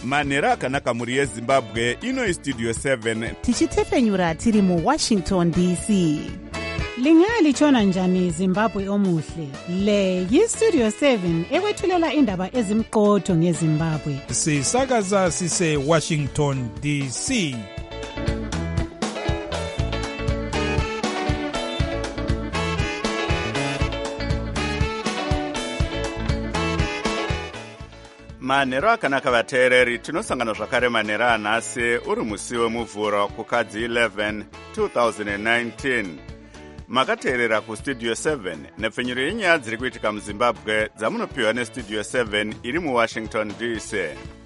manhero akanaka mhuri yezimbabwe. Ino istudio 7 tichitefenyura tiri muWashington DC. Lingalitshona njani Zimbabwe omuhle? Le yistudio 7 ekwethulela indaba ezimqotho ngeZimbabwe. Sisakaza sise Washington DC. manhero akanaka vateereri, tinosangana zvakare manhero anhasi uri musi wemuvhuro kukadzi 11 2019. Makateerera kustudio 7 nepfenyuro yenyaya dziri kuitika muzimbabwe dzamunopiwa nestudio 7 iri muWashington DC.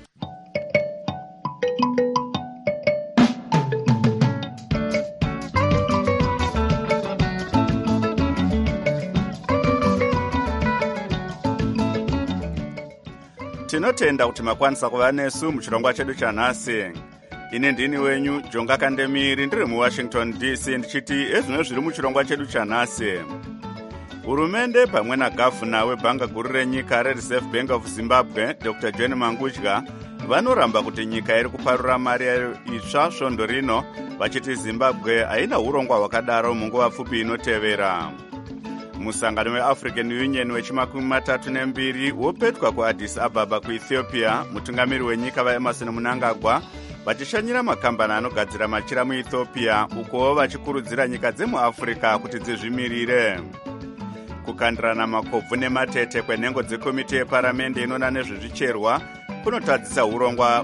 Tinotenda kuti makwanisa kuva nesu muchirongwa chedu chanhasi. Ine ndini wenyu Jonga Kandemiri, ndiri muWashington DC, ndichiti ezvino zviri muchirongwa chedu chanhasi. Hurumende pamwe nagavhuna webhanga guru renyika reReserve Bank of Zimbabwe Dr. John Mangudya vanoramba kuti nyika iri kuparura mari itsva svondo rino, vachiti Zimbabwe haina urongwa hwakadaro munguva pfupi inotevera. Musangano weAfrican Union wechi32 wopetwa kuAddis Ababa kuEthiopia, mutungamiri wenyika vaEmerson Mnangagwa vachishanyira makambani anogadzira machira muEthiopia, ukowo vachikurudzira nyika dzemuAfrica kuti dzizvimirire. Kukandirana makobvu nematete kwenhengo dzekomiti yeparamende inoona nezvezvicherwa kunotadzisa urongwa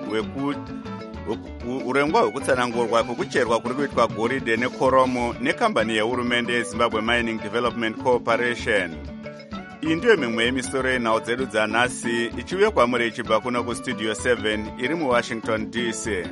hwekutsanangurwa kwekucherwa kuri kuitwa goridhe nekoromo nekambani yehurumende yeZimbabwe Mining Development Corporation. Iyi ndiyo mimwe yemisoro yenhau dzedu dzanhasi, ichiuya kwamuri ichibva kuno kustudio 7 iri muWashington DC.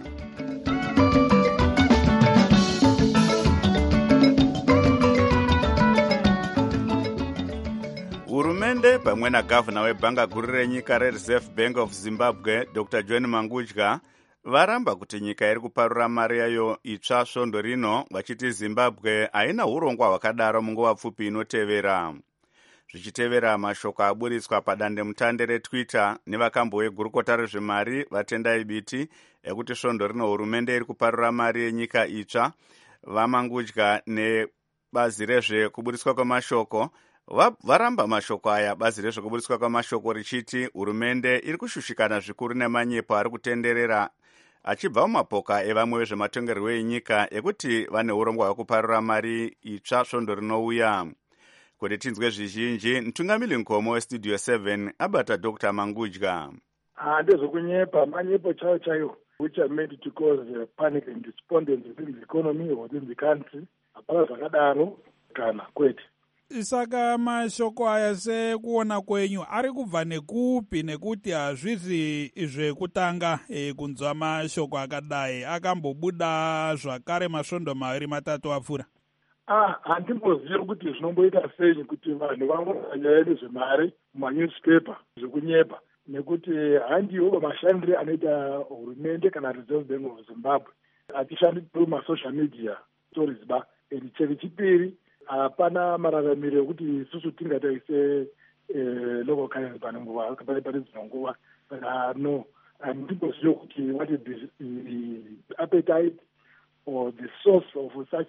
Hurumende pamwe nagavhuna webhanga guru renyika reReserve Bank of Zimbabwe Dr. John Mangudya varamba kuti nyika iri kuparura mari yayo itsva svondo rino, vachiti Zimbabwe haina urongwa hwakadaro munguva pfupi inotevera. Zvichitevera mashoko aburitswa padandemutande reTwitter nevakambo vegurukota rezvemari vatendai biti ekuti svondo rino hurumende iri kuparura mari yenyika itsva, vaMangudya nebazi rezvekuburitswa kwemashoko varamba mashoko aya, bazi rezvekuburitswa kwemashoko richiti hurumende iri kushushikana zvikuru nemanyepo ari kutenderera achibva mumapoka evamwe vezvematongerwo enyika ekuti vane urongwa hwekuparura mari itsva svondo rinouya. Kuti tinzwe zvizhinji, mtungamiri nkomo westudio 7 abata Dr. Mangudya. Ndezokunyepa, manyepo chaiwo which are made to cause panic and despondency within the economy or within the country. Hapana zvakadaro kana kwete. Saka mashoko aya sekuona kwenyu ari kubva nekupi, nekuti hazvizi zvekutanga kunzwa mashoko akadai, akambobuda zvakare masvondo maviri matatu apfuura? Handimbozivi kuti zvinomboita sei kuti vanhu vangoona nyaya nezvemari mumanewspaper zvekunyepa, nekuti handiwo mashandiro anoita hurumende kana Reserve Bank of Zimbabwe achishandira masocial media stories ba. Chechipiri, hapana mararamiro ekuti isusu tingataise local currency pane dzino nguva. No, handimbozivi kuti what is the appetite or the source of such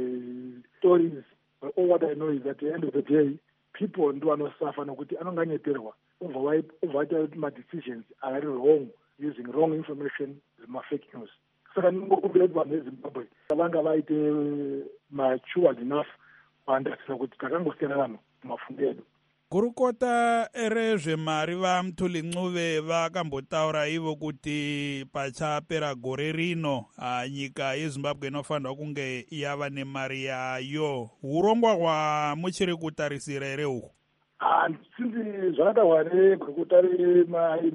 stories. All what I know is that at the end of the day, people do not suffer nokuti anonganyeperwa over decisions are wrong, using wrong information, fake news. Saka ndingokumbira kuti vanhu veZimbabwe vanga vaite matured enough kuandatsira kuti takangosiyana vanhu mumafungo edu. Gurukota rezvemari vaMthuli Ncube vakambotaura ivo kuti pachapera gore rino nyika yeZimbabwe inofanirwa kunge yava nemari yayo. Urongwa hwamuchiri kutarisira here uhu? Sinzi zvakadahware gurukota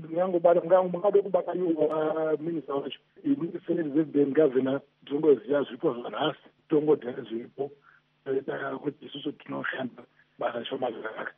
mungade kubakaiwa minista wacho Reserve Bank Governor tongoziva zvipo zvanhasi, tongodhara zviripo kuti isusu tinoshanda basa shoma zvakanaka.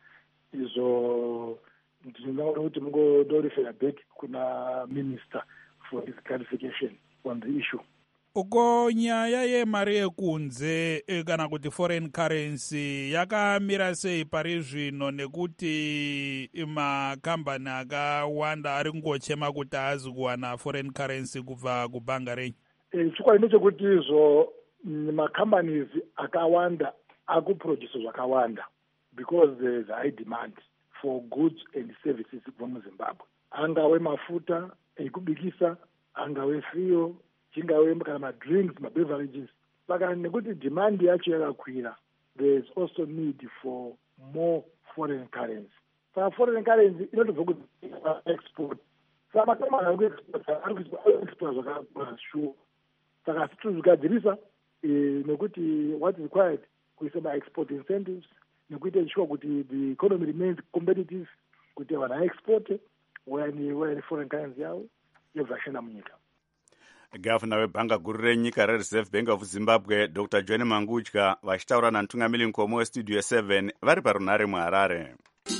Izvo ndinoda kuti mungodorifera back kuna minister for his clarification on the issue. uko nyaya yemari yekunze kana kuti foreign currency yakamira sei pari zvino, nekuti makambani akawanda ari kungochema kuti haazi kuwana foreign currency kubva kubhanga renyu? Chikwadi ndechekuti izvo macompanies akawanda akuproduce zvakawanda because there is high demand for goods and services from Zimbabwe. Angave mafuta ekubikisa, angave fuel, chingave kana madrinks, mabeverages. Saka nekuti demand yacho yakakwira, there is also need for more foreign currency. Saka foreign currency inotobva kuti export. Saka makamani ari zvakakura sure. Saka situzvigadzirisa nekuti what is required kuisa ma-export incentives nekuita ensure kuti the economy remains competitive, kuti vanhu aexporte wayani foreign currency yavo yobvashanda munyika. Gavana webhanga guru renyika rereserve bank of Zimbabwe Dr. John Mangudya vachitaura namutungamiri mukomo westudio 7 vari parunhare muHarare.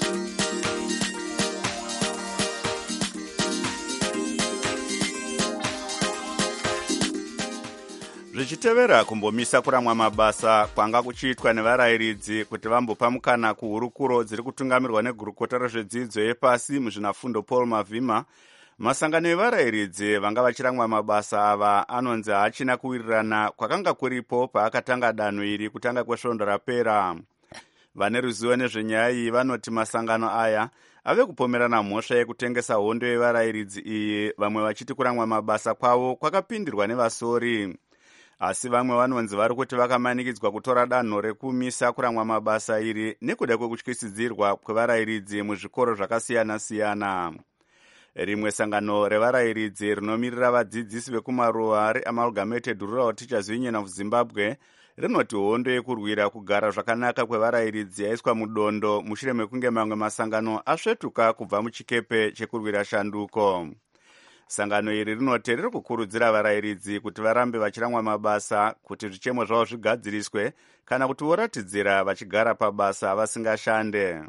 Zvichitevera kumbomisa kuramwa mabasa kwanga kuchiitwa nevarayiridzi kuti vambopa mukana kuhurukuro dziri kutungamirwa negurukota rezvedzidzo yepasi muzvinafundo Paul Mavhima, masangano evarayiridzi vanga vachiramwa mabasa ava anonzi haachina kuwirirana kwakanga kuripo paakatanga danho iri kutanga kwesvondo rapera. Vane ruzivo nezvenyaya iyi vanoti masangano aya ave kupomerana mhosva yekutengesa hondo yevarayiridzi iyi, vamwe vachiti kuramwa mabasa kwavo kwakapindirwa nevasori. Asi vamwe vanonzi vari kuti vakamanikidzwa kutora danho rekumisa kuramwa mabasa iri nekuda kwekutyisidzirwa kwevarayiridzi muzvikoro zvakasiyana-siyana. Rimwe sangano revarayiridzi rinomirira vadzidzisi vekumaruwa reAmalgamated Rural Teachers Union of Zimbabwe rinoti hondo yekurwira kugara zvakanaka kwevarayiridzi yaiswa mudondo mushure mekunge mamwe masangano asvetuka kubva muchikepe chekurwira shanduko. Sangano iri rinoti riri kukurudzira varayiridzi kuti varambe vachiramwa mabasa kuti zvichemo zvavo zvigadziriswe kana kuti voratidzira vachigara pabasa vasingashande.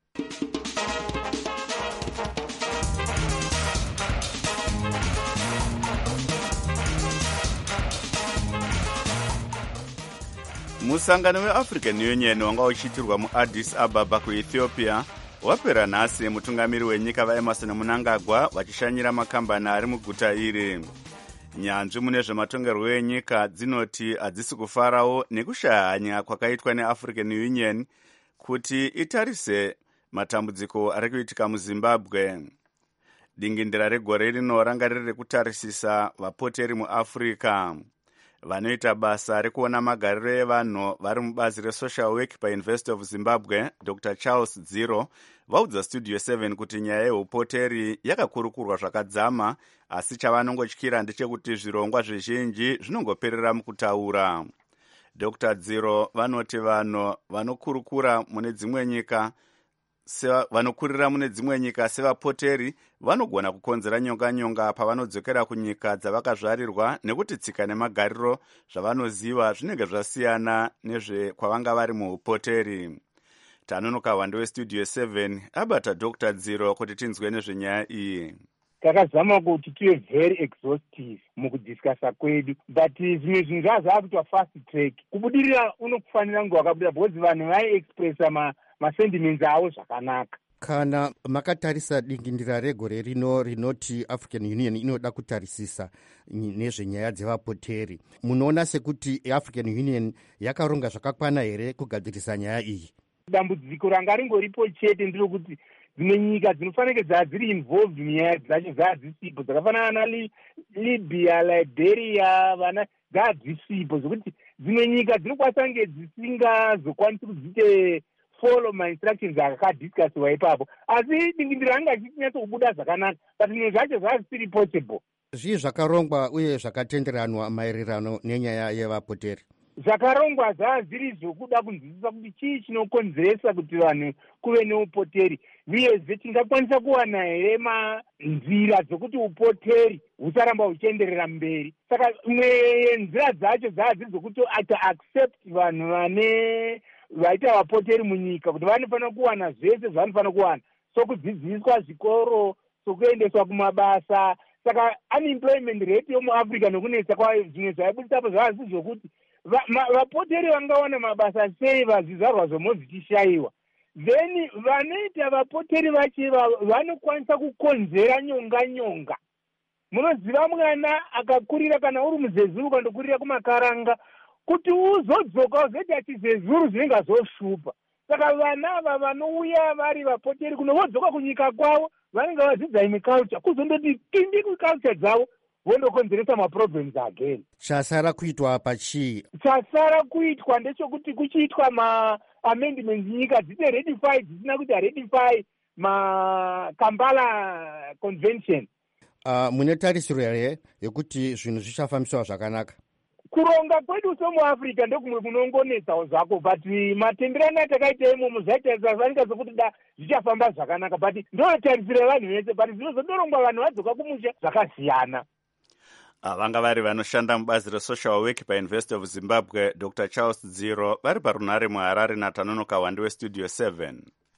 Musangano weAfrican Union wanga uchiitirwa muAddis Ababa kuEthiopia wapera nhasi mutungamiri wenyika vaEmerson Mnangagwa vachishanyira makambani ari muguta iri. Nyanzvi mune zvematongerwo enyika dzinoti hadzisi kufarawo nekushaya hanya kwakaitwa neAfrican Union kuti itarise matambudziko ari kuitika muZimbabwe. Dingindira regore rino ranga riri rekutarisisa vapoteri muAfrica. Vanoita basa rekuona magariro evanhu vari mubazi reSocial Work paUniversity of Zimbabwe, Dr. Charles Dziro, vaudza Studio 7 kuti nyaya yeupoteri yakakurukurwa zvakadzama, asi chavanongotyira ndechekuti zvirongwa zvizhinji zvinongoperera mukutaura. Dr. Dziro vanoti vanhu vanokurira mune dzimwe nyika sevapoteri vanogona kukonzera nyonganyonga pavanodzokera kunyika dzavakazvarirwa nekuti tsika nemagariro zvavanoziva zvinenge zvasiyana nezvekwavanga vari muupoteri. Tanonoka hwando westudio 7 abata Dr. Dziro kuti tinzwe nezvenyaya iyi. Takazama kuti tive very exhaustive mukudiscussa kwedu, but zvimwe zvinhu zvazvakuitwa fast track. Kubudirira unokufanira kunge wakabuda because vanhu vaiexpressa masentiments avo zvakanaka. Kana makatarisa dingindira regore rino rinoti African Union inoda kutarisisa nezvenyaya dzevapoteri, munoona sekuti African Union yakaronga zvakakwana here kugadzirisa nyaya iyi? Dambudziko ranga ringoripo chete nderokuti dzimwe nyika dzinofanira dzava dziri involved munyaya dzacho dzadzisipo, dzakafanana naLibya, Liberia, vana dzadzisipo, zvokuti dzimwe nyika dzinokwanisa kunge dzisingazokwanisi kudzite follow my instructions akadiscussiwa ipapo, asi dingindiro ranga chichinyatso kubuda zvakanaka, but zvinhu zvacho zvazvisiri possible. Zvii zvakarongwa uye zvakatenderanwa maererano nenyaya yevapoteri? Zvakarongwa zvazviri zvokuda kunzwisisa kuti chii chinokonzeresa kuti vanhu kuve neupoteri, uyezve tingakwanisa kuwana here nzira dzokuti upoteri husaramba huchienderera mberi. Saka imwe yenzira dzacho dzadziri dzokuti accept vanhu vaita vapoteri munyika kuti vanofanira kuwana zvese zvanofanira kuwana, sokudzidziswa zvikoro, sokuendeswa kumabasa. saka unemployment rate yomuafrica nokunetsa kwayo zvimwe zvaibuditsapo zvavasi zvokuti vapoteri vangawana mabasa sei zvizvarwa zvomwe zvichishayiwa. Then vanoita vapoteri vacheva vanokwanisa kukonzera nyonga. Munoziva mwana akakurira kana uri muzezuru ukandokurira kumakaranga kuti uzodzoka uzoita chizezuru zvinenge zvoshupa. Saka vana ava vanouya vari vapoteri kuno vodzoka kunyika kwavo vanenge vadzidza imwe culture kuzondoti pindi kuculture dzavo vondokonzeresa maproblems again. Chasara kuitwa pachii? Chasara kuitwa ndechekuti kuchiitwa ma-amendments nyika dzine ratify dzisina kuti ratify ma-Kampala Convention. Mune tarisiro here yekuti zvinhu zvichafambiswa zvakanaka? Kuronga kwedu somuafrica ndokumwe kunongonetsawo zvako, but matenderano atakaita imomo zvaitasasanika sokuti da zvichafamba zvakanaka, but ndotarisiro yevanhu vese, but zvinozodorongwa vanhu vadzoka kumusha zvakasiyana. Vanga vari vanoshanda mubazi resocial work paUniversity of Zimbabwe, Dr. Charles Dziro, vari parunhare muHarare naTanonoka Wande weStudio 7.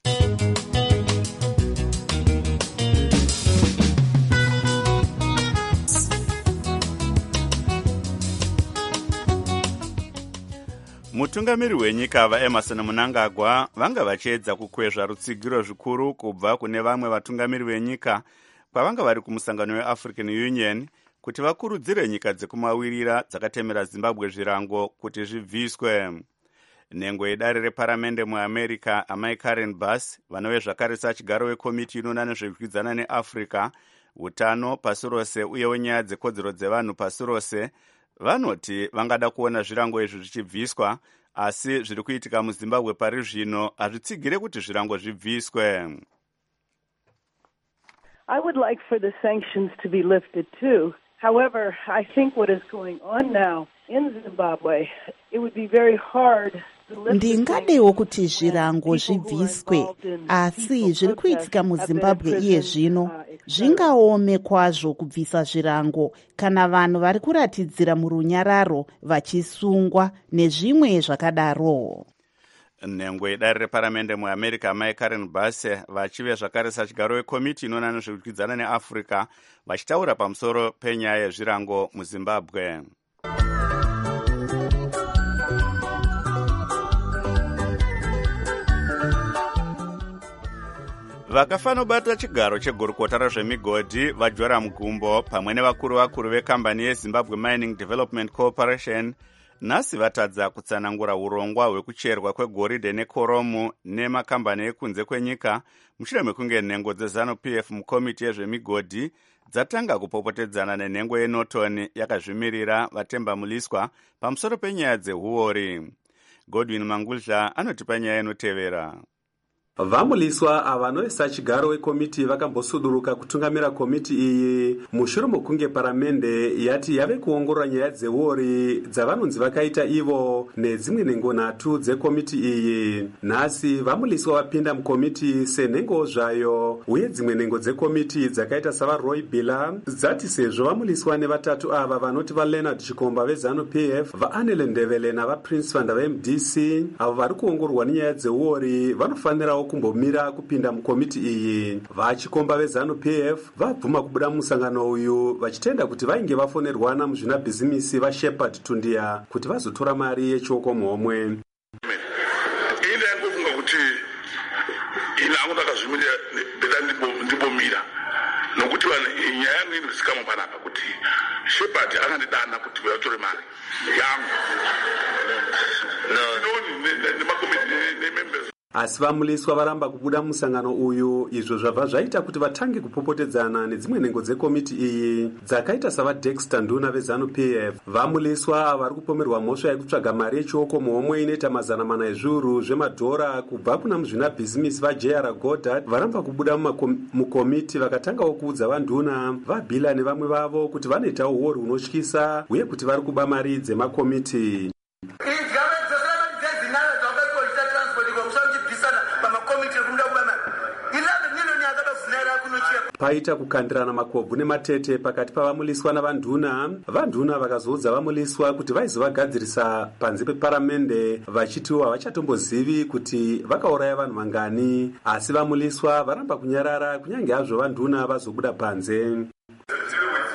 Mutungamiri wenyika vaEmerson Mnangagwa vanga vachiedza kukwezva rutsigiro zvikuru kubva kune vamwe vatungamiri venyika pavanga vari kumusangano weAfrican Union kuti vakurudzire nyika dzekumawirira dzakatemera Zimbabwe zvirango kuti zvibviswe. Nhengo yedare reparamende muAmerica amai Karen Bass vanove zvakare sachigaro wekomiti inoona nezvekwidzana neAfrica, utano pasi rose uyewo nyaya dzekodzero dzevanhu pasi rose vanoti vangada kuona zvirango izvi zvichibviswa, asi zviri kuitika muZimbabwe pari zvino hazvitsigire kuti zvirango zvibviswe. I would like for the sanctions to be lifted too. However, I think what is going on now in Zimbabwe, it would be very hard. Ndingadewo kuti zvirango zvibviswe, asi zviri kuitika muZimbabwe iye zvino zvingaome kwazvo kubvisa zvirango kana vanhu vari kuratidzira murunyararo vachisungwa nezvimwe zvakadaro. Nhengo yedare reparamende muAmerica amai Karen Bass vachive zvakare sachigaro wekomiti inoona nezvekwidzana neAfrica vachitaura pamusoro penyaya yezvirango muZimbabwe. Vakafanobata chigaro chegurukota rezvemigodhi vaJoram Gumbo pamwe nevakuru vekambani yeZimbabwe Mining Development Corporation nhasi vatadza kutsanangura urongwa hwekucherwa kwegoridhe nekoromu nemakambani ekunze kwenyika mushure mekunge nhengo dzeZANU-PF mukomiti yezvemigodhi dzatanga kupopotedzana nenhengo yeNorton yakazvimirira Vatemba Muliswa pamusoro penyaya dzehuori. Godwin Mangudla anotipa nyaya inotevera. Vamuliswa avanoisa chigaro wekomiti vakambosuduruka kutungamira komiti iyi mushure mokunge paramende yati yave kuongorora nyaya dzewori dzavanonzi vakaita ivo nedzimwe nhengo nhatu dzekomiti iyi. Nhasi vamuliswa vapinda mukomiti senhengo zvayo uye dzimwe nhengo dzekomiti dzakaita savaRoy Billa dzati sezvo vamuliswa nevatatu ava vanoti vaLeonard Chikomba veZANU-PF, vaAnele Ndebele navaPrince Vanda veMDC avo vari kuongororwa nenyaya dzewori vanofanirawo kumbomira kupinda mukomiti iyi. VaChikomba veZANU-PF vabvuma kubuda musangano uyu vachitenda kuti vainge vafonerwana muzvinabhizimisi vaShepard Tundia kuti vazotora mari yechioko muhomwe. Ine ngofunga kuti ina angu akazvimirira ndibomira nokuti nyaya yangu inozikamwa panapa kuti Shepard akandidana kuti vatore mari yangu nemakomiti. Asi vamuliswa varamba kubuda musangano uyu, izvo zvabva zvaita kuti vatange kupopotedzana nedzimwe nhengo dzekomiti iyi dzakaita savaDexter Nduna veZANU-PF. Vamuliswa vari kupomerwa mhosva yekutsvaga mari yechioko muhomwe inoita $400 ezviuru zvemadhora kubva kuna muzvinabhizimisi vaJR Goddard varamba kubuda mukomiti vakatangawo kuudza vaNduna, vaBilla nevamwe vavo kuti vanoitawo uori hunotyisa uye kuti vari kuba mari dzemakomiti. Paita kukandirana makobvu nematete pakati pavamuliswa navaNduna. VaNduna vakazoudza vamuliswa kuti vaizovagadzirisa panze peparamende vachitiwo havachatombozivi kuti vakauraya vanhu vangani, asi vamuliswa varamba kunyarara kunyange hazvo vaNduna vazobuda panze.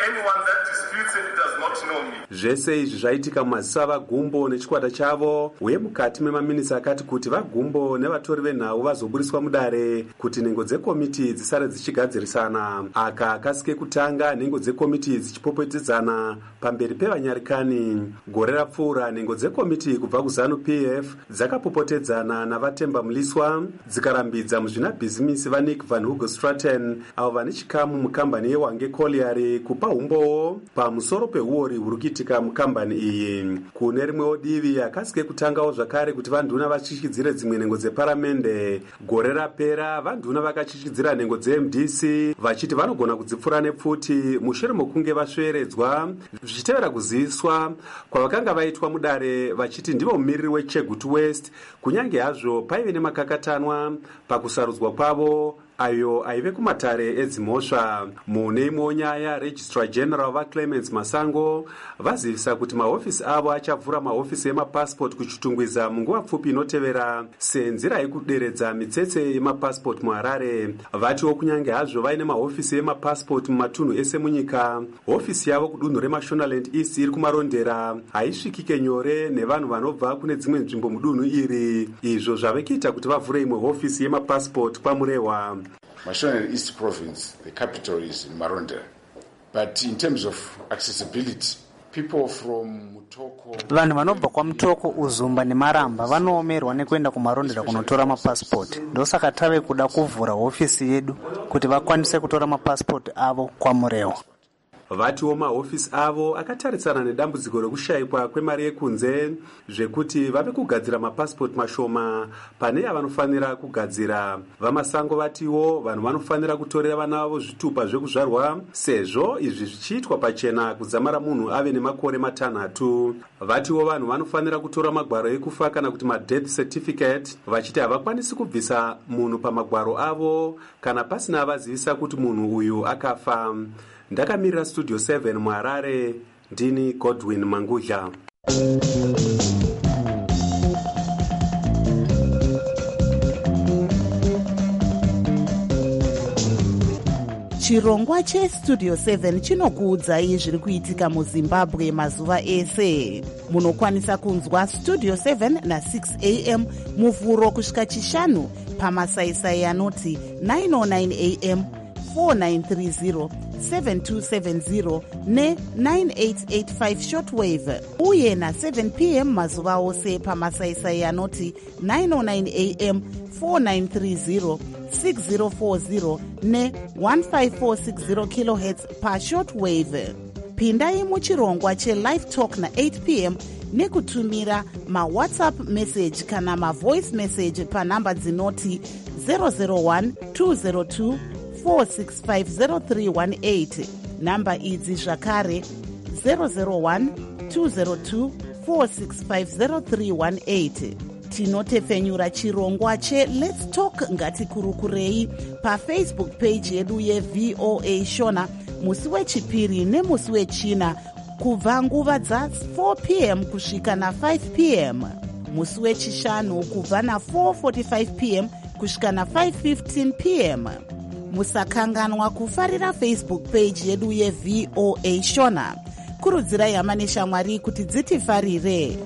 anyone that disputes it does not know me. Zvese izvi zvaitika mumaziso avagumbo nechikwata chavo, uye mukati memaminitsi akati kuti vagumbo nevatori venhau vazoburiswa mudare kuti nhengo dzekomiti dzisare dzichigadzirisana. Aka akasike kutanga nhengo dzekomiti dzichipopotedzana pamberi pevanyarikani. Gore rapfuura nhengo dzekomiti kubva kuZANU-PF dzakapopotedzana navatemba muliswa dzikarambidza muzvinabhizimisi vaNick Van Hugo Straten avo vane chikamu mukambani yeWange Colliery kupa umbowo pamusoro peuori huri kuitika mukambani iyi. Kune rimwewo divi akasike kutangawo zvakare kuti vanduna vachichidzire dzimwe nhengo dzeparamende. Gore rapera vanduna vakachichidzira nhengo dzeMDC vachiti vanogona kudzipfura nepfuti mushure mokunge vasveredzwa zvichitevera kuziviswa kwavakanga vaitwa mudare vachiti ndivo mumiriri weChegutu West, kunyange hazvo paive nemakakatanwa pakusarudzwa kwavo ayo aive kumatare edzimhosva. Mune imwe nyaya, Registrar General vaClemens Masango vazivisa kuti mahofisi avo achavhura mahofisi emapasipoti kuchitungwiza munguva pfupi inotevera senzira yekuderedza mitsetse yemapasipoti muHarare. Vatiwo kunyange hazvo vaine mahofisi emapasipoti mumatunhu ese munyika, hofisi yavo kudunhu reMashonaland East iri kumarondera haisvikike nyore nevanhu vanobva kune dzimwe nzvimbo mudunhu iri. Izvo zvave kuita kuti vavhure imwe hofisi yemapasipoti kwaMurehwa. Mashonaland East Province, the capital is in Marondera. But in terms of accessibility, people from Mutoko... Vanhu vanobva kwaMutoko, Uzumba neMaramba vanoomerwa nekuenda kumarondera kunotora mapasipoti. Ndosaka tave kuda kuvhura hofisi yedu kuti vakwanise kutora mapasipoti avo kwaMurehwa. Vatiwo mahofisi avo akatarisana nedambudziko rekushayikwa kwemari yekunze zvekuti vave kugadzira mapasipoti mashoma pane avanofanira kugadzira. VaMasango vatiwo vanhu vanofanira kutorera vana vavo zvitupa zvekuzvarwa sezvo izvi zvichiitwa pachena kudzamara munhu ave nemakore 6. Vatiwo vanhu vanofanira kutora magwaro ekufa kana kuti madeath certificate vachiti havakwanisi kubvisa munhu pamagwaro avo kana pasina avazivisa kuti munhu uyu akafa. Ndakamirira Studio 7 muHarare, ndini Godwin Mangudla. Chirongwa cheStudio 7 chinokuudzai zviri kuitika muZimbabwe mazuva ese. Munokwanisa kunzwa Studio 7 na6 am muvhuro kusvika chishanu pamasaisai anoti 909 am, 4930, 7270 ne9885 shortwave uye na7 pm mazuva ose pamasaisai anoti 909 am, 4930, 6040 ne1546 kHz pashortwave. Pindai muchirongwa chelive talk na8 pm nekutumira mawhatsapp message kana mavoice message panhamba dzinoti 001 202 4650318. Namba idzi zvakare 001 202 4650318. Tinotefenyura chirongwa cheLet's Talk ngatikurukurei paFacebook page yedu yeVOA Shona musi wechipiri nemusi wechina kubva nguva dza4 pm kusvika na5 pm, musi wechishanu kubva na4:45 pm kusvika na5:15 pm. Musakanganwa kufarira Facebook page yedu yeVOA Shona. Kurudzirai hama neshamwari kuti dzitifarire.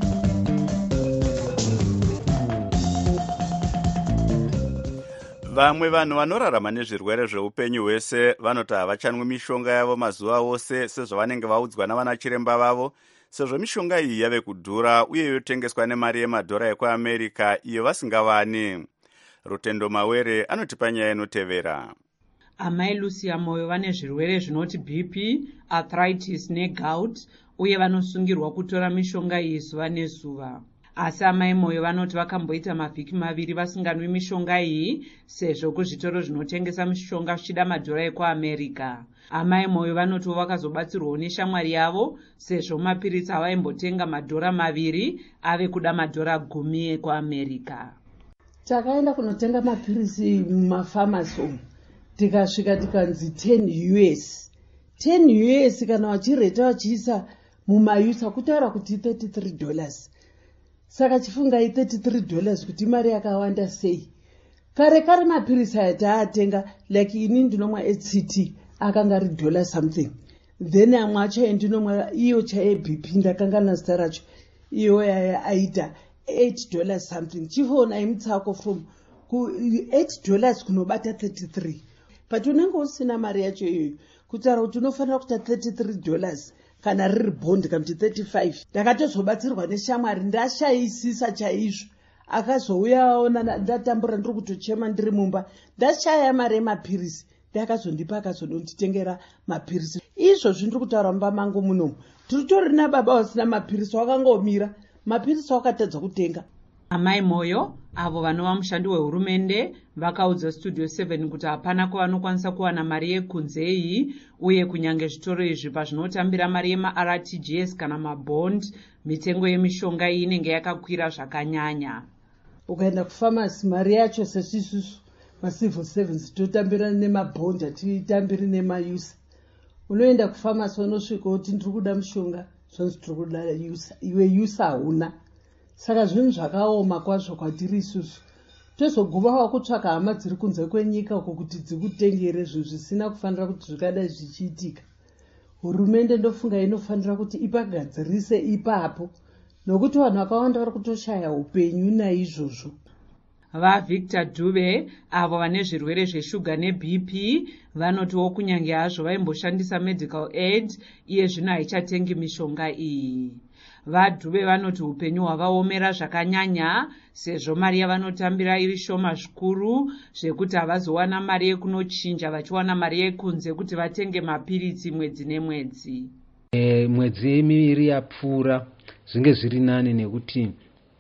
Vamwe vanhu vanorarama nezvirwere zveupenyu hwese vanoti havachanwi mishonga yavo mazuva ose sezvavanenge vaudzwa navana chiremba vavo, sezvo mishonga iyi yave kudhura uye yotengeswa nemari yemadhora ekuAmerica iyo vasingavani. Rutendo Mawere anotipa nyaya inotevera. Amai Lucia Moyo vane zvirwere zvinoti BP, arthritis negout uye vanosungirwa kutora mishonga iyi zuva nezuva. Asi amai Moyo vanoti vakamboita mavhiki 2 vasinganwi mishonga iyi sezvo kuzvitoro zvinotengesa mishonga zvichida madhora ekuAmerica. Amai Moyo vanoti vakazobatsirwawo neshamwari yavo sezvo mapiritsi avaimbotenga madhora 2 ave kuda madhora 10 ekuAmerica. Takaenda kunotenga mapirisi mumafamasi umu tikasvika tikanzi 10 US. 10 US kana wachireta wachiisa mumayusa kutaura kuti $33. Saka chifungai $33 kuti mari yakawanda sei. Kare mapirisi aya taatenga like ini ndinomwa HCT akanga ari $something. then amwe acho endinomwa iyo chayebp ndakangana zita racho iyo aita $8 something chifona imutsako from $8 kunobata 33 but unenge usina mari yacho iyoyo kutaura kuti unofanira kuita $33 kana riri bond kamuti 35 ndakatozobatsirwa neshamwari ndashayisisa chaizvo akazouya aona ndatambura ndiri kutochema ndiri mumba ndashaya mari yemapirisi ndakazondipa akazondonditengera mapirisi izvozvi ndiri kutaura mumba mangu munomu tiritori nababa vasina mapirisi wakangomira mapirisi wakatadza kutenga. Amai Moyo avo vanova mushandi wehurumende vakaudza Studio 7 kuti hapana kwavanokwanisa kuwana mari yekunze iyi uye kunyange zvitoro izvi pazvinotambira mari yema-RTGS kana mabond mitengo yemishonga iyi inenge yakakwira zvakanyanya. Ukaenda kufamasi mari yacho sesisusu macivil servants totambira nemabond hatitambiri nemayusa. Unoenda kufamasi unosvika kuti ndiri kuda mushonga zvonzi tiri kuda yusa iwe yusa hauna. Saka zvinhu zvakaoma kwazvo kwatiri isusu tozoguma wakutsvaka hama dziri kunze kwenyika uko kuti dzikutengere zvinhu zvisina kufanira kuti zvikadai zvichiitika. Hurumende ndofunga inofanira kuti ipagadzirise ipapo nokuti vanhu vakawanda vari kutoshaya upenyu naizvozvo. VaVictor Dube avo vane zvirwere zveshuga neBP vanotiwo kunyange hazvo vaimboshandisa medical aid iye zvino haichatengi mishonga iyi. VaDube vanoti upenyu hwavaomera zvakanyanya sezvo mari yavanotambira iri shoma zvikuru zvekuti havazowana mari yekunochinja vachiwana mari yekunze kuti vatenge mapirisi mwedzi nemwedzi. Mwedzi miviri yapfuura zvinge zviri nani nekuti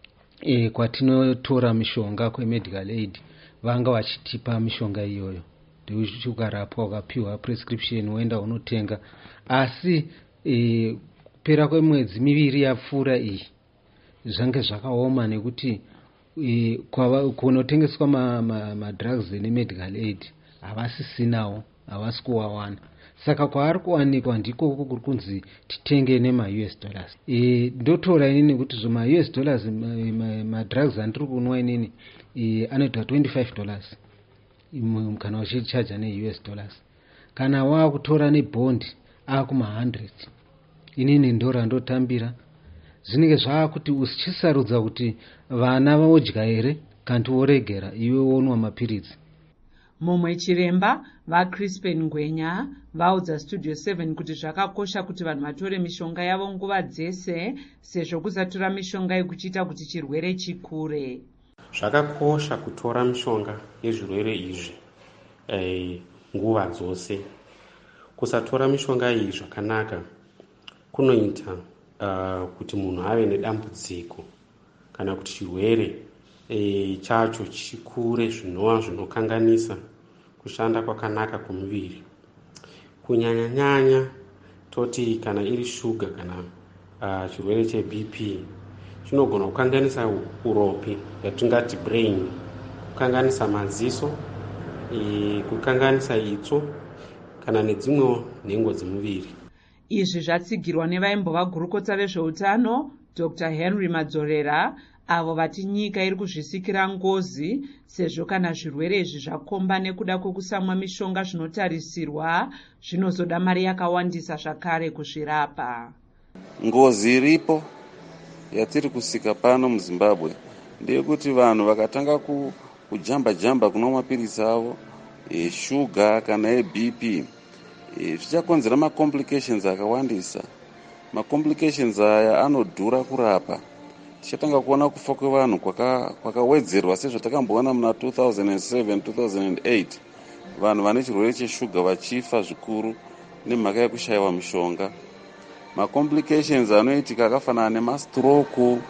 kwatinotora mishonga kwemedical aid vanga vachitipa mishonga iyoyo ndeuchi ukarapwa ukapiwa prescription woenda unotenga asi kupera kwemwedzi miviri yapfuura iyi zvange zvakaoma nekuti kunotengeswa madrugs nemedical aid havasisinawo havasi kuwawana saka kwaari kuwanikwa ndiko kuri kunzi titenge nema-US dollars. Ndotora inini kuti zvoma-US dollars madrugs andiri kunwa inini anoita $25 kana uchichaja ne-US dollars. Kana wakutora nebond akuma-100 inini ndora ndotambira zvinenge zvaakuti uchisarudza kuti vana vodya here kanti woregera iwe wonwa mapiritsi. Mumwe chiremba vaCrispin Ngwenya vaudza Studio 7 kuti zvakakosha kuti vanhu vatore mishonga yavo nguva dzese sezvo kusatora mishonga yekuchiita kuti chirwere chikure. Zvakakosha kutora mishonga yezvirwere izvi nguva dzose. Kusatora mishonga iyi zvakanaka kunoita kuti munhu ave nedambudziko kana kuti chirwere chacho chikure zvinova zvinokanganisa kushanda kwakanaka kwomuviri. Kunyanya-nyanya toti kana iri shuga kana chirwere cheBP chinogona kukanganisa uropi yatingati brain, kukanganisa maziso, kukanganisa itsvo kana nedzimwewo nhengo dzemuviri. Izvi zvatsigirwa nevaimbova gurukota vezveutano Dr. Henry Madzorera avo vati nyika iri kuzvisikira ngozi sezvo kana zvirwere izvi zvakomba nekuda kwekusamwa mishonga zvinotarisirwa zvinozoda mari yakawandisa zvakare kuzvirapa. Ngozi iripo yatiri kusika pano muZimbabwe ndeyekuti vanhu vakatanga kujamba kunwa mapirisi avo shuga kana eBP zvichakonzera macomplications akawandisa. Macomplications aya anodhura kurapa. Tichatanga kuona kufa kwevanhu kwakawedzerwa sezvatakamboona muna 2007-2008 vanhu vane chirwere cheshuga vachifa zvikuru nemhaka yekushayiwa mishonga. Macomplications anoitika akafanana nemastroke,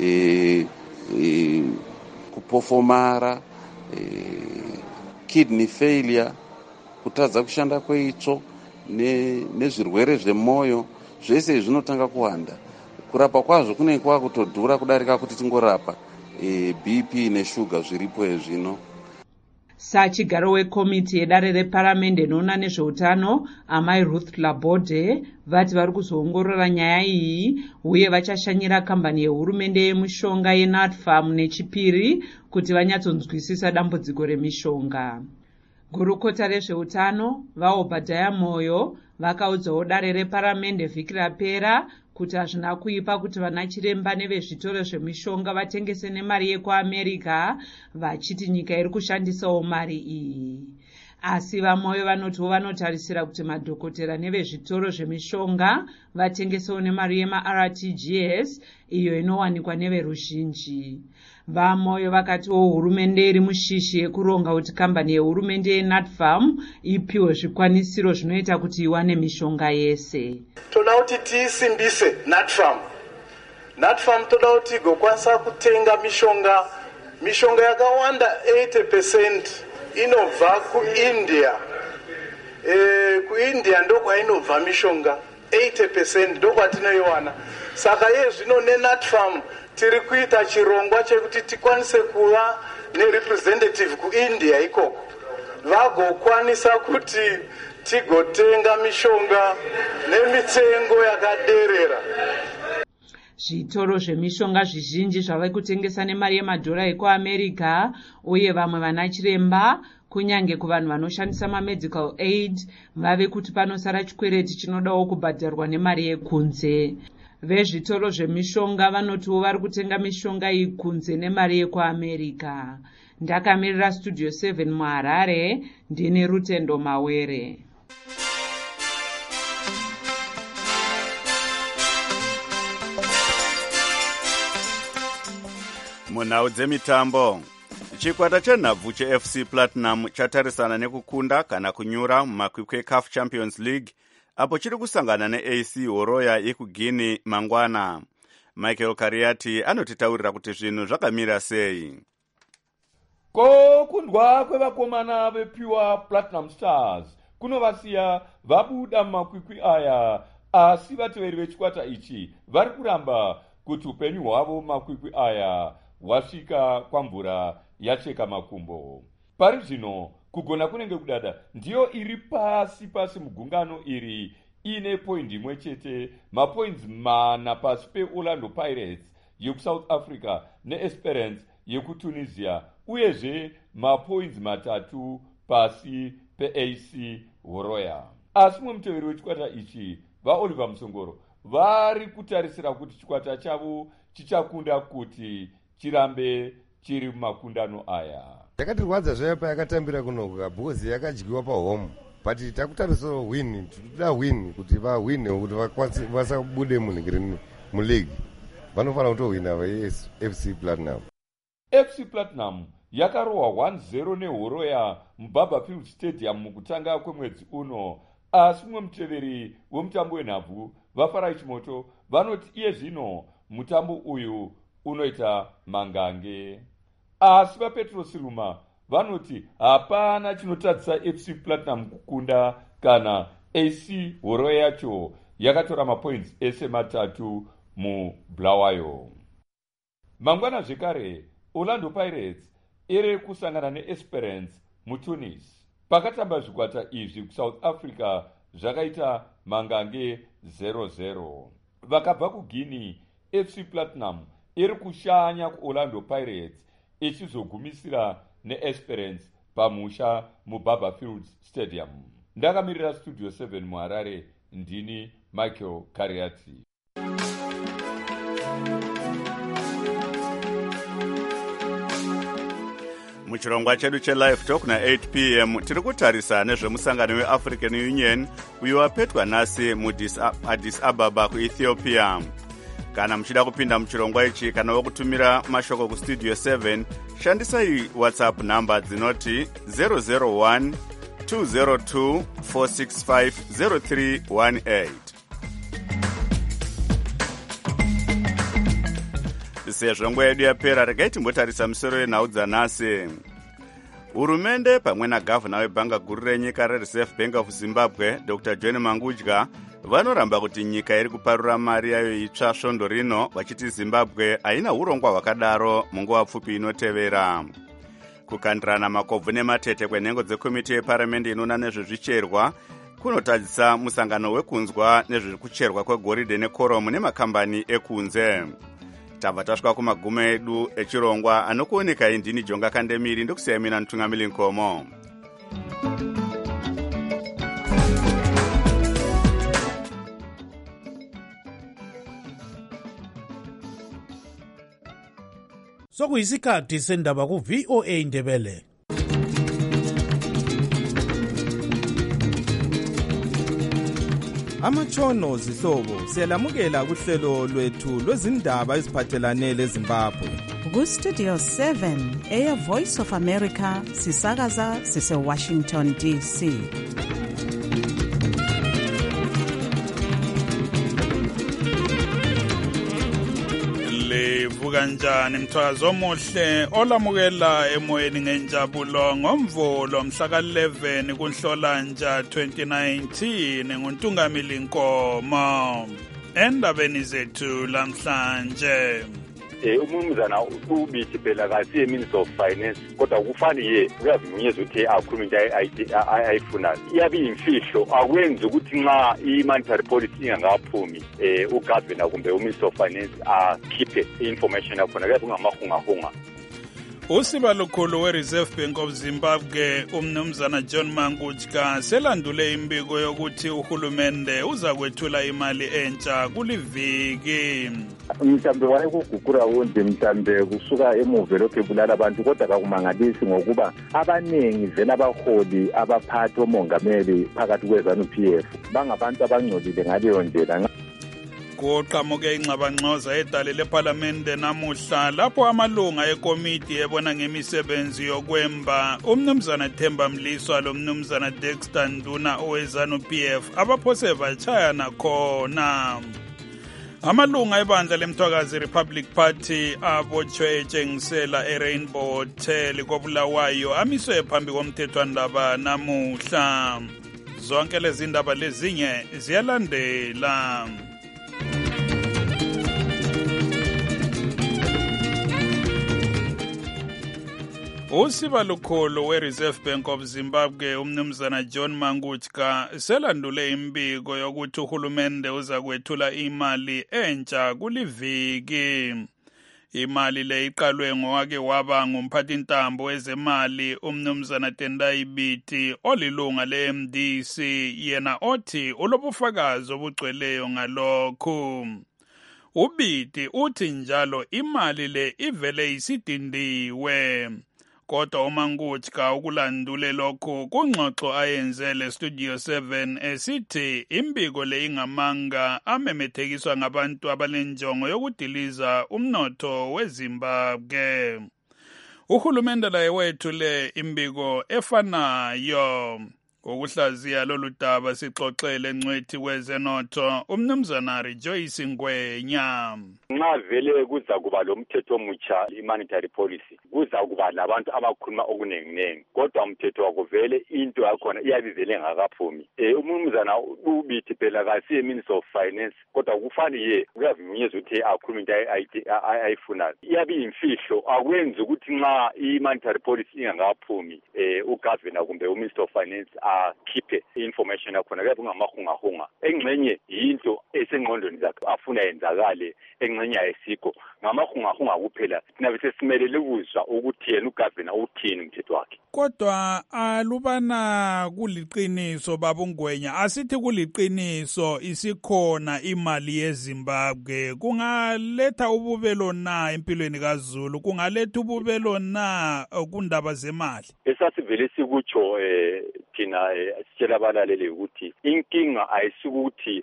kupofomara, kidney failure, kutadza kushanda kweitsvo nezvirwere zvemwoyo zvese zvinotanga kuwanda. Kurapa kwazvo kunenge kwakutodhura kudarika kuti tingorapa BP neshuga zviripo ezvino. Sachigaro wekomiti yedare reparamende inoona nezveutano amai Ruth Labode vati vari kuzoongorora nyaya iyi uye vachashanyira kambani yehurumende yemishonga yeNatfarm nechipiri kuti vanyatsonzwisisa dambudziko remishonga. gurukota rezveutano vaobhadhaya moyo vakaudzawo dare reparamende vhiki rapera kuti hazvina kuipa kuti vana chiremba nevezvitoro zvemishonga vatengese nemari yekuamerica, vachiti nyika iri kushandisawo mari iyi. Asi vamoyo vanotiwo vanotarisira kuti madhokotera nevezvitoro zvemishonga vatengesewo nemari yema-RTGS iyo inowanikwa neveruzhinji. Vamoyo vakatiwo hurumende iri mushishi yekuronga kuti kambani yehurumende yeNatfarm ipiwe zvikwanisiro zvinoita kuti iwane mishonga yese. Toda kuti tiisimbise Natfarm toda kuti igokwanisa kutenga mishonga yakawanda 80% inobva kuIndia. Kuindia ndokwa inobva mishonga 80% ndokwa tinoiwana. Saka zvino neNatfarm tiri kuita chirongwa chekuti tikwanise kuva nerepresentative kuIndia ikoko vagokwanisa kuti tigotenga mishonga nemitengo yakaderera. Zvitoro zvemishonga zvizhinji zvava kutengesa nemari yemadhora ekuamerica, uye vamwe vana chiremba kunyange kuvanhu vanoshandisa mamedical aid vave kuti panosara chikwereti chinodawo kubhadharwa nemari yekunze. Vezvitoro zvemishonga vanotiwo vari kutenga mishonga iyi kunze nemari yekuamerica. Ndakamirira Studio 7 muHarare, ndine Rutendo Mawere. munhau dzemitambo, chikwata chenhabvu cheFC Platinum chatarisana nekukunda kana kunyura mumakwikwi eCAF Champions League apo chiri kusangana neAC Horoya yekuGuinea mangwana. Michael Kariati anotitaurira kuti zvinhu zvakamira sei. Kukundwa kwevakomana vePure Platinum Stars kunovasiya vabuda mumakwikwi aya, asi vateveri vechikwata ichi vari kuramba kuti upenyu hwavo mumakwikwi aya hwasvika kwamvura yacheka makumbo. Pari zvino kugona kunenge kudada ndiyo iri pasi mugungano iri ine point imwe chete, mapoints mana pasi peOrlando Pirates yekuSouth Africa neEsperance yekuTunisia, uyezve mapoints 3 pasi peAC Horoya. Asi mumuteveri wechikwata ichi vaOliver Musongoro vari kutarisira kuti chikwata chavo chichakunda kuti chirambe chiri mumakundano aya. Yakatirwadza zvayo payakatambira kunoka bhozi yakadyiwa pahome, but takutarisawo win, tinoda win kuti vahwine kuti vasabude munhigirini muleague. Vanofana kutohwina vaFC Platinum. FC Platinum yakarohwa 1-0 neHoroya muBarberfield Stadium mukutanga kwemwedzi uno, asi mumwe muteveri wemutambo wenhabvu vaFarai Chimoto vanoti iye zvino mutambo uyu unoita mangange. Asi vaPetro Siluma vanoti hapana chinotadzisa FC Platinum kukunda kana AC Horoya yacho yakatora mapoints ese 3 muBulawayo. Mangwana zvekare Orlando Pirates iri kusangana neEsperance muTunis. Pakatamba zvikwata izvi kuSouth Africa zvakaita mangange 0-0. Vakabva kuGuinea, FC Platinum iri kushanya kuOrlando Pirates ichizogumisira neEsperance pamusha muBarberfield Stadium. Ndakamirira Studio 7 muHarare, ndini Michael Kariati. Muchirongwa chedu cheLive Talk na 8 p.m. tiri kutarisa nezvemusangano weAfrican Union uyo wapetwa nhasi muAddis Ababa kuEthiopia. Kana muchida kupinda muchirongwa ichi kana wokutumira mashoko kustudio 7, shandisai WhatsApp number dzinoti 001 202 465 0318. Sezvo nguva yedu yapera, regai timbotarisa musoro wenhau dzanhasi. Hurumende pamwe nagavhana webhanga guru renyika reReserve Bank of Zimbabwe Dr. John Mangudya vanoramba kuti nyika iri kuparura mari yayo itsva svondo rino, vachiti Zimbabwe haina urongwa hwakadaro munguva pfupi inotevera. Kukandirana makobvu nematete kwenhengo dzekomiti yeparamende inoona nezvezvicherwa kunotadzisa musangano wekunzwa nezvekucherwa kwegoridhe nekoromu nemakambani ekunze. Tabva tasvika kumagumo edu echirongwa, anokuoneka indini Jonga Kandemiri, ndokusiyai mina Ntungamili Nkomo. Sokuyisikhathi sendaba ku-VOA Indebele. Amatshono zihlobo siyalamukela kuhlelo lwethu lwezindaba eziphathelane leZimbabwe. Ku-Studio 7 Air Voice of America sisakaza sise-Washington DC. Livuka njani mthwazo omuhle olamukela emoyeni ngenjabulo ngomvulo mhla ka-11 kuNhlolanja 2019 nguNtungamili Nkomo. Endabeni zethu lamhlanje umumzana ubithi phela kasiye Minister of Finance kodwa kufani uyavunyezwa ukuthi akhulume into ayifunayo iyabe imfihlo akwenzi ukuthi nxa i-monetary policy ingakaphumi ugovernor kumbe uMinister of Finance akhiphe i-information yakhona kuyabe kungamahungahunga. Usiba lukhulu we-Reserve Bank of Zimbabwe umnumzana John Mangutshka selandule imbiko yokuthi uhulumende uza kwethula imali entsha kuliviki. Mhlambe wayekugugura wonke mhlambe kusuka emuva lokho ebulala abantu kodwa kakumangalisi ngokuba abaningi vele abaholi abaphathi omongameli phakathi kweZANU-PF bangabantu abangcolile ngaleyo ndlela. Kuqhamuke ingxabangxoza edale lephalamende namuhla lapho amalunga ekomiti ebona ngemisebenzi yokwemba umnumzana Themba Mliswa lo mnumzana Dexter Nduna oweZANU-PF abaphose bachayana khona. Amalunga ebandla lemthwakazi Republic Party abotshwe etshengisela eRainbow Hotel koBulawayo amiswe phambi komthethwandaba namuhla. Zonke lezi ndaba lezinye ziyalandela. Usiba lukhulu we-Reserve Bank of Zimbabwe umnumzana John Mangutshka selandule imbiko yokuthi uhulumende uza kwethula imali entsha kuliviki. Imali le iqalwe ngowake waba ngumphathintambo wezemali umnumzana Tendai Biti olilunga le-MDC yena othi ulobufakazi obugcweleyo ngalokhu. Ubiti uthi njalo imali le ivele isidindiwe. Kodwa uMangutshka ukulandule lokhu kungxoxo ayenzele Studio 7 esithi imbiko le ingamanga amemethekiswa ngabantu abalenjongo yokudiliza umnotho weZimbabwe. Uhulumende laye wethule imbiko efanayo. Ngokuhlaziya lolu daba sixoxele ngcwethi wezenotho umnumzana Rejoice Ngwenya. Nxa vele kuza kuba lomthetho omutsha i-monetary policy kuza kuba labantu abakhuluma okunenginengi kodwa umthetho wako vele into yakhona iyabivele ngakaphumi. Umnumzana ubithi phela kasiye Minister of Finance kodwa kufani uyavunyezwa ukuthi akhulume into ayifunayo iyabe imfihlo akwenzi ukuthi nxa i-monetary policy ingakaphumi ugovernor kumbe uMinister of Finance akhiphe information yakhona kuyabe kungamahungahunga engxenye yinto esengqondweni zakhe afuna yenzakale engxenye ayisikho ngamahungahunga kuphela thina bese simelele ukuzwa ukuthi yena ugovernor uthini umthetho wakhe. Kodwa alubana kuliqiniso babungwenya asithi kuliqiniso isikhona imali yeZimbabwe kungaletha ububelo na empilweni kaZulu kungaletha ububelo na kundaba zemali. Esasivele sikutsho thina sitshela abalaleli ukuthi inkinga ayisukuthi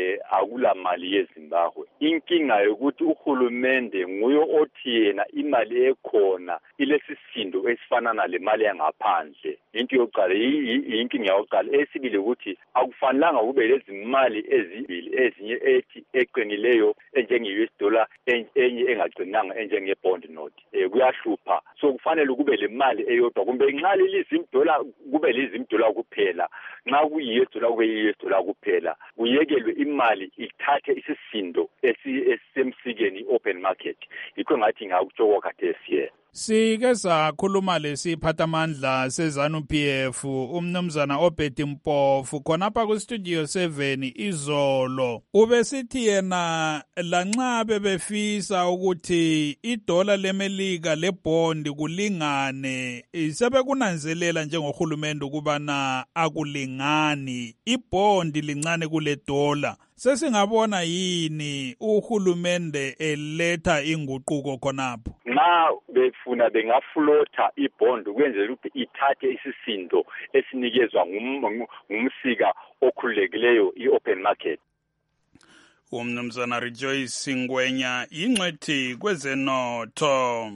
akula mali yeZimbabwe. Inkinga yokuthi uhulumende nguyo othi yena imali ekhona ilesisindo esifana nale mali yangaphandle. Into yokuqala inkinga yokuqala esibili ukuthi akufanelanga kube lezi mali ezibili ezinye ethi eqinileyo enjenge-US dollar enye engaqinanga enjenge-bond note. Kuyahlupha so kufanele kube le mali eyodwa kumbe nxa lizimdola kube lizimdola kuphela nxa kuyi-US dollar kube yi-US dollar kuphela kuyekelwe imali ithathe isisindo esisemsikeni open market. Yikho ngathi ngakutsho khathesi Sike sakhuluma lesiphathamandla seZANU-PF umnumzana Obedi Mpofu khonapha ku-Studio 7 izolo. Ubesithi yena lanxa bebefisa ukuthi idola lemelika lebhondi kulingane, sebekunanzelela njengohulumende ukubana akulingani, ibhondi lincane kule dola. Sesingabona yini uhulumende eletha inguquko khonapho? Nxa befuna bengaflota ibhondi ukwenzela ukuthi ithathe isisindo esinikezwa ngumsika okhululekileyo i-open market. Umnumzana Rejoice Ngwenya ingcwethi kwezenotho.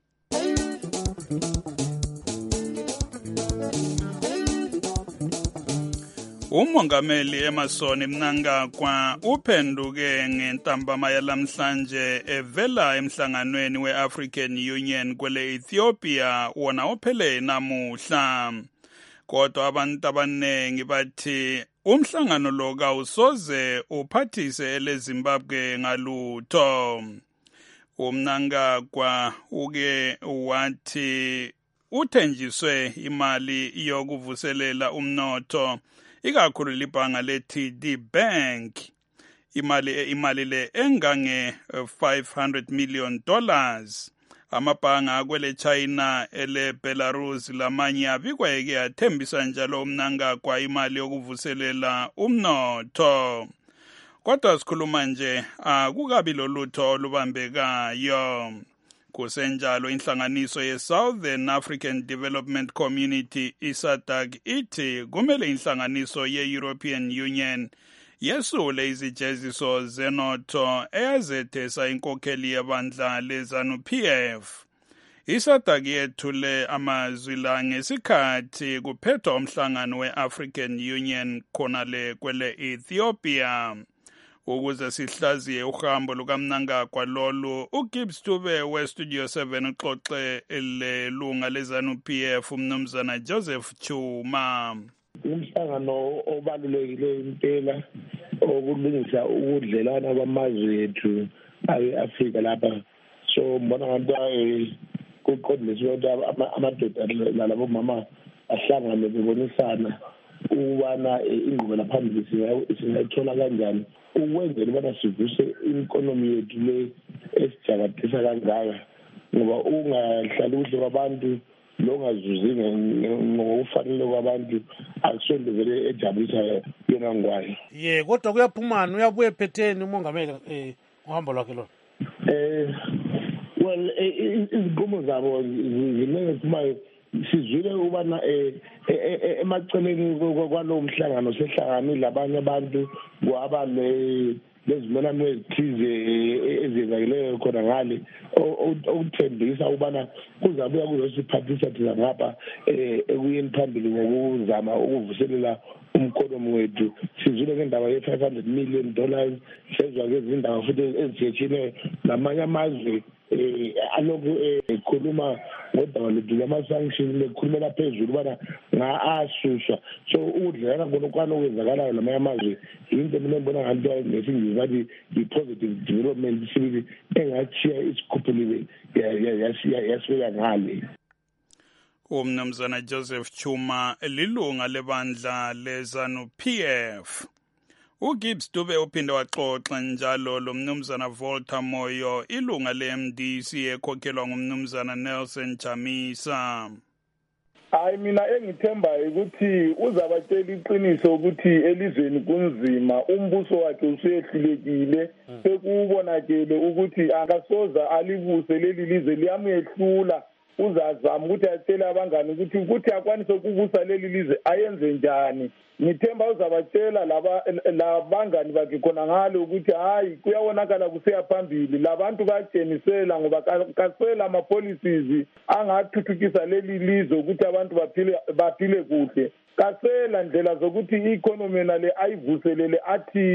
Umongameli Emmerson Mnangagwa uphenduke ngentambama yalamhlanje evela emhlanganweni we-African Union kwele Ethiopia wona ophele namuhla. Kodwa abantu abanengi bathi umhlangano lo kawusoze uphathise eleZimbabwe ngalutho. Mnangagwa uke wathi uthenjiswe imali yokuvuselela umnotho ikakhulu libhanga le-TD Bank, imali le engange $500 million. Amabhanga akwele China ele Belarus lamanye abikweke athembisa njalo Mnangagwa imali yokuvuselela umnotho. Kodwa sikhuluma nje akukabi lolutho olubambekayo. Kusenjalo inhlanganiso ye-Southern African Development Community iSADC ithi kumele inhlanganiso ye-European Union yesule izijeziso zenotho eyazethesa inkokheli yebandla leZANU-PF. iSADC yethule amazwi la ngesikhathi kuphethwa umhlangano we-African Union khonale kwele Ethiopia. Ukuze sihlaziye uhambo lukaMnangagwa lolu, uGibbs Dube we-Studio 7 uxoxe lelunga leZANU-PF umnumzana Joseph Chuma. Umhlangano obalulekileyo impela okulungisa ubudlelwano bamazwe ethu ayi-Afrika lapha. So mbona ngathi kuqondiswe ukuthi amadoda nalabo mama ahlangane bebonisana ukubana ingqubela phambili singayithola kanjani ukwenzela ubana sivuse ikonomi yethu le esijakadisa kangaka, ngoba ungahlali kuhle kwabantu longazuzi ngokufanele kwabantu akusonto vele ejabulisa yona ngwayo. Kodwa kuyaphumana uyabuye phetheni umongameli uhambo lwakhe lo. Well, izinqumo zabo ziningi kumayo sizwile ubana emaceleni kwalowo mhlangano sehlanganile abanye abantu kwaba lezimelano ezithize ezenzakileyo khona ngale okuthembisa ubana kuzabuya kuzosiphathisa thina ngapha ekuyeni phambili ngokuzama ukuvuselela umkhonomi wethu. Sizwile ngendaba ye-$500 million, sezwa ngezindaba futhi ezitshiyetshiyeneyo namanye amazwe alokhu ekhuluma ngodaba lwethu lama-sanction bekhulumela phezulu ubana asuswa. So ukudlelana konokwana okwenzakalayo namanye amazwe yinto mina ngibona ngathi ngesingisi bathi i-positive development sibili engatshiya isikhuphulile yasifika ngale. Umnumzana Joseph Chuma lilunga lebandla leZANU-PF. uGibbs Dube uphinde waxoxa njalo lo mnumzana Volta Moyo ilunga le-MDC ekhokhelwa ngumnumzana Nelson Chamisa. Hayi mina engithembayo ukuthi uzabatshela iqiniso ukuthi elizweni kunzima, umbuso wakhe usuyehlulekile, sekubonakele ukuthi akasoza alibuse leli lizwe liyamehlula. Uzazama ukuthi atshele abangani ukuthi akwanise ukubusa leli lizwe ayenze njani. Ngithemba uzabatshela labangani bakhe khona ngalo ukuthi hayi kuyawonakala kuseya phambili, labantu bayatshenisela ngoba kasela ama-policies angathuthukisa leli lizwe ukuthi abantu baphile kuhle. Kasela ndlela zokuthi i-economy nale ayivuselele athini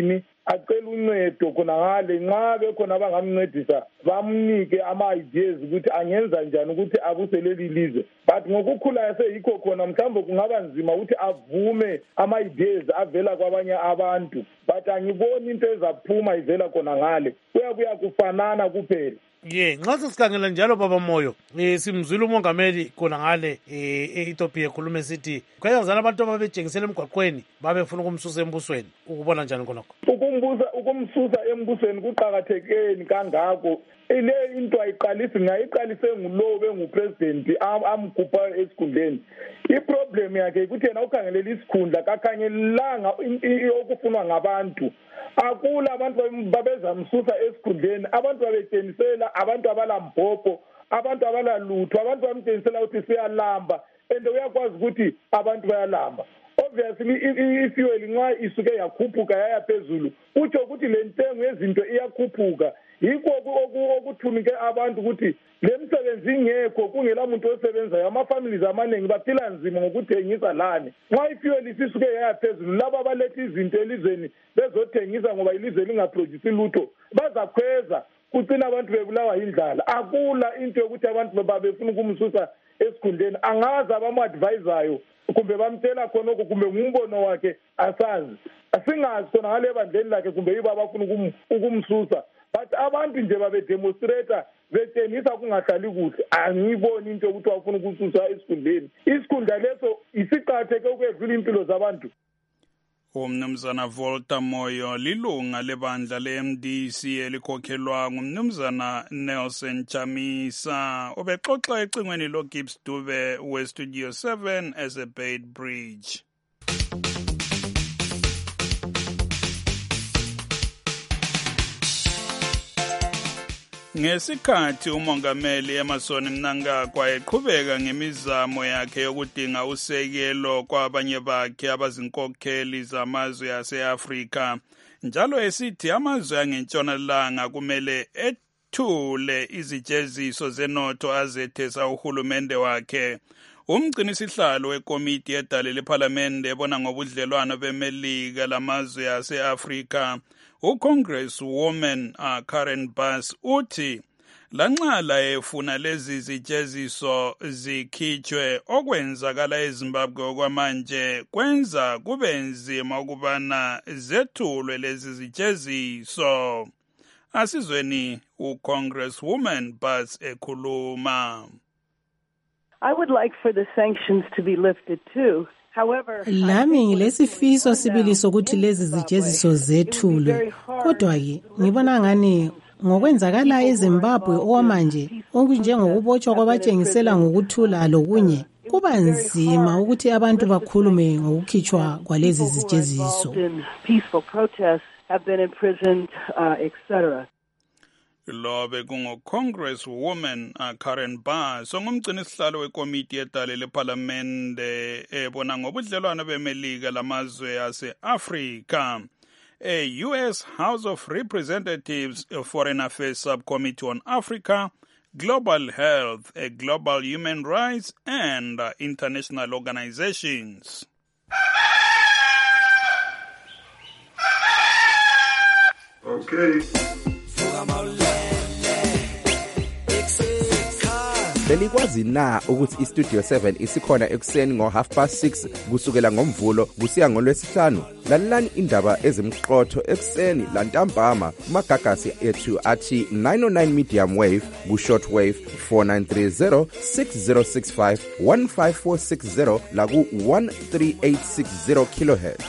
acela uncedo khona ngale nxa bekhona abangamncedisa bamnike ama-ideas ukuthi angenza njani ukuthi abuse leli lizwe. But ngokukhula yaseyikho khona mhlawumbe kungaba nzima ukuthi avume ama-ideas avela kwabanye abantu, but angiboni into ezaphuma ivela khona ngale, kuyabuya kufanana kuphela. Nxa sesikhangela njalo baba Moyo, simzwile umongameli khona ngale e-Ethiopia ekhuluma esithi kwenzakala abantu ababejengisela emgwaqweni babefuna ukumsusa embusweni. Ukubona njani khonokho? Ukumsusa embusweni kuqakathekeni kangako. Ile into ayiqalisi ngayiqalise ngulowo bengupresident amgubha esikhundleni. Iproblem yakhe ukuthi yena ukhangelela isikhundla kakhangelanga okufunwa ngabantu. Akula abantu babezamsusa esikhundleni, abantu babetshenisela abantu abalambhobho, abantu abalalutho, abantu bamtshenisela ukuthi siyalamba and uyakwazi ukuthi abantu bayalamba. Obviously ifuel nxa isuke yakhuphuka yaya phezulu utsho ukuthi le ntengo yezinto iyakhuphuka. Yikho okuthunike abantu ukuthi le msebenzi ingekho, kungela muntu osebenzayo, ama-families amaningi baphila nzima ngokuthengisa lani. Nxa ifuel isisuke yaya phezulu, laba abaletha izinto elizweni bezothengisa ngoba ilizwe lingaproduce lutho bazakhweza, kucina abantu bebulawa yindlala. Akula into yokuthi abantu babefuna ukumsusa esikhundleni, angazi abamu-advisayo kumbe bamtshela khonokho kumbe ngumbono wakhe asazi. Asingazi khona ngale ebandleni lakhe kumbe yibo abafuna ukumsusa. But abantu nje babedemonstrata betshengisa kungahlali kuhle. Angiboni into yokuthi wafuna ukususa esikhundleni. Isikhundla leso isiqakatheke ukwedlula impilo zabantu. Umnumzana Volta Moyo lilunga lebandla le-MDC elikhokhelwa ngumnumzana Nelson Chamisa obexoxa ecingweni loGibbs Dube weStudio 7 eseBeit Bridge. Ngesikhathi umongameli Emmerson Mnangagwa eqhubeka ngemizamo yakhe yokudinga usekelo kwabanye bakhe abazinkokheli zamazwe ase-Afrika, njalo esithi amazwe angentshonalanga kumele ethule izijeziso zenotho azethesa uhulumende wakhe. Umgcinisihlalo wekomiti yedale lephalamende ebona ngobudlelwano bemelika lamazwe ase-Afrika, uCongresswoman Karen Bass uthi lanxa efuna lezi zijeziso zikhitshwe, okwenzakala eZimbabwe okwamanje kwenza kube nzima ukubana zethulwe lezi zijeziso. Asizweni uCongresswoman Bass ekhuluma. I would like for the sanctions to be lifted too. Lami ngilesifiso sibili sokuthi lezi zijeziso zethulwe, kodwa-ke ngibona ngani ngokwenzakala eZimbabwe okwamanje okunjengokubotshwa kwabatshengisela ngokuthula lokunye, kuba nzima ukuthi abantu bakhulume ngokukhitshwa kwalezi zijeziso. Lobe kungo-Congresswoman Karen Bass ongumgcinisihlalo wekomiti yedale lephalamende ebona ngobudlelwano bemelika lamazwe ase-Afrika. A U.S. House of Representatives Foreign Affairs Subcommittee on Africa, Global Health, Global Human Rights and International Organizations. Okay. Belikwazi na ukuthi iStudio 7 isikhona ekuseni ngo6:30 kusukela ngomvulo kusiya ngolwesihlanu? Lalelani indaba ezimqotho ekuseni lantambama kumagagasi ethu athi 909 medium wave ku shortwave 4930 6065 15460 la ku 13860 kilohertz.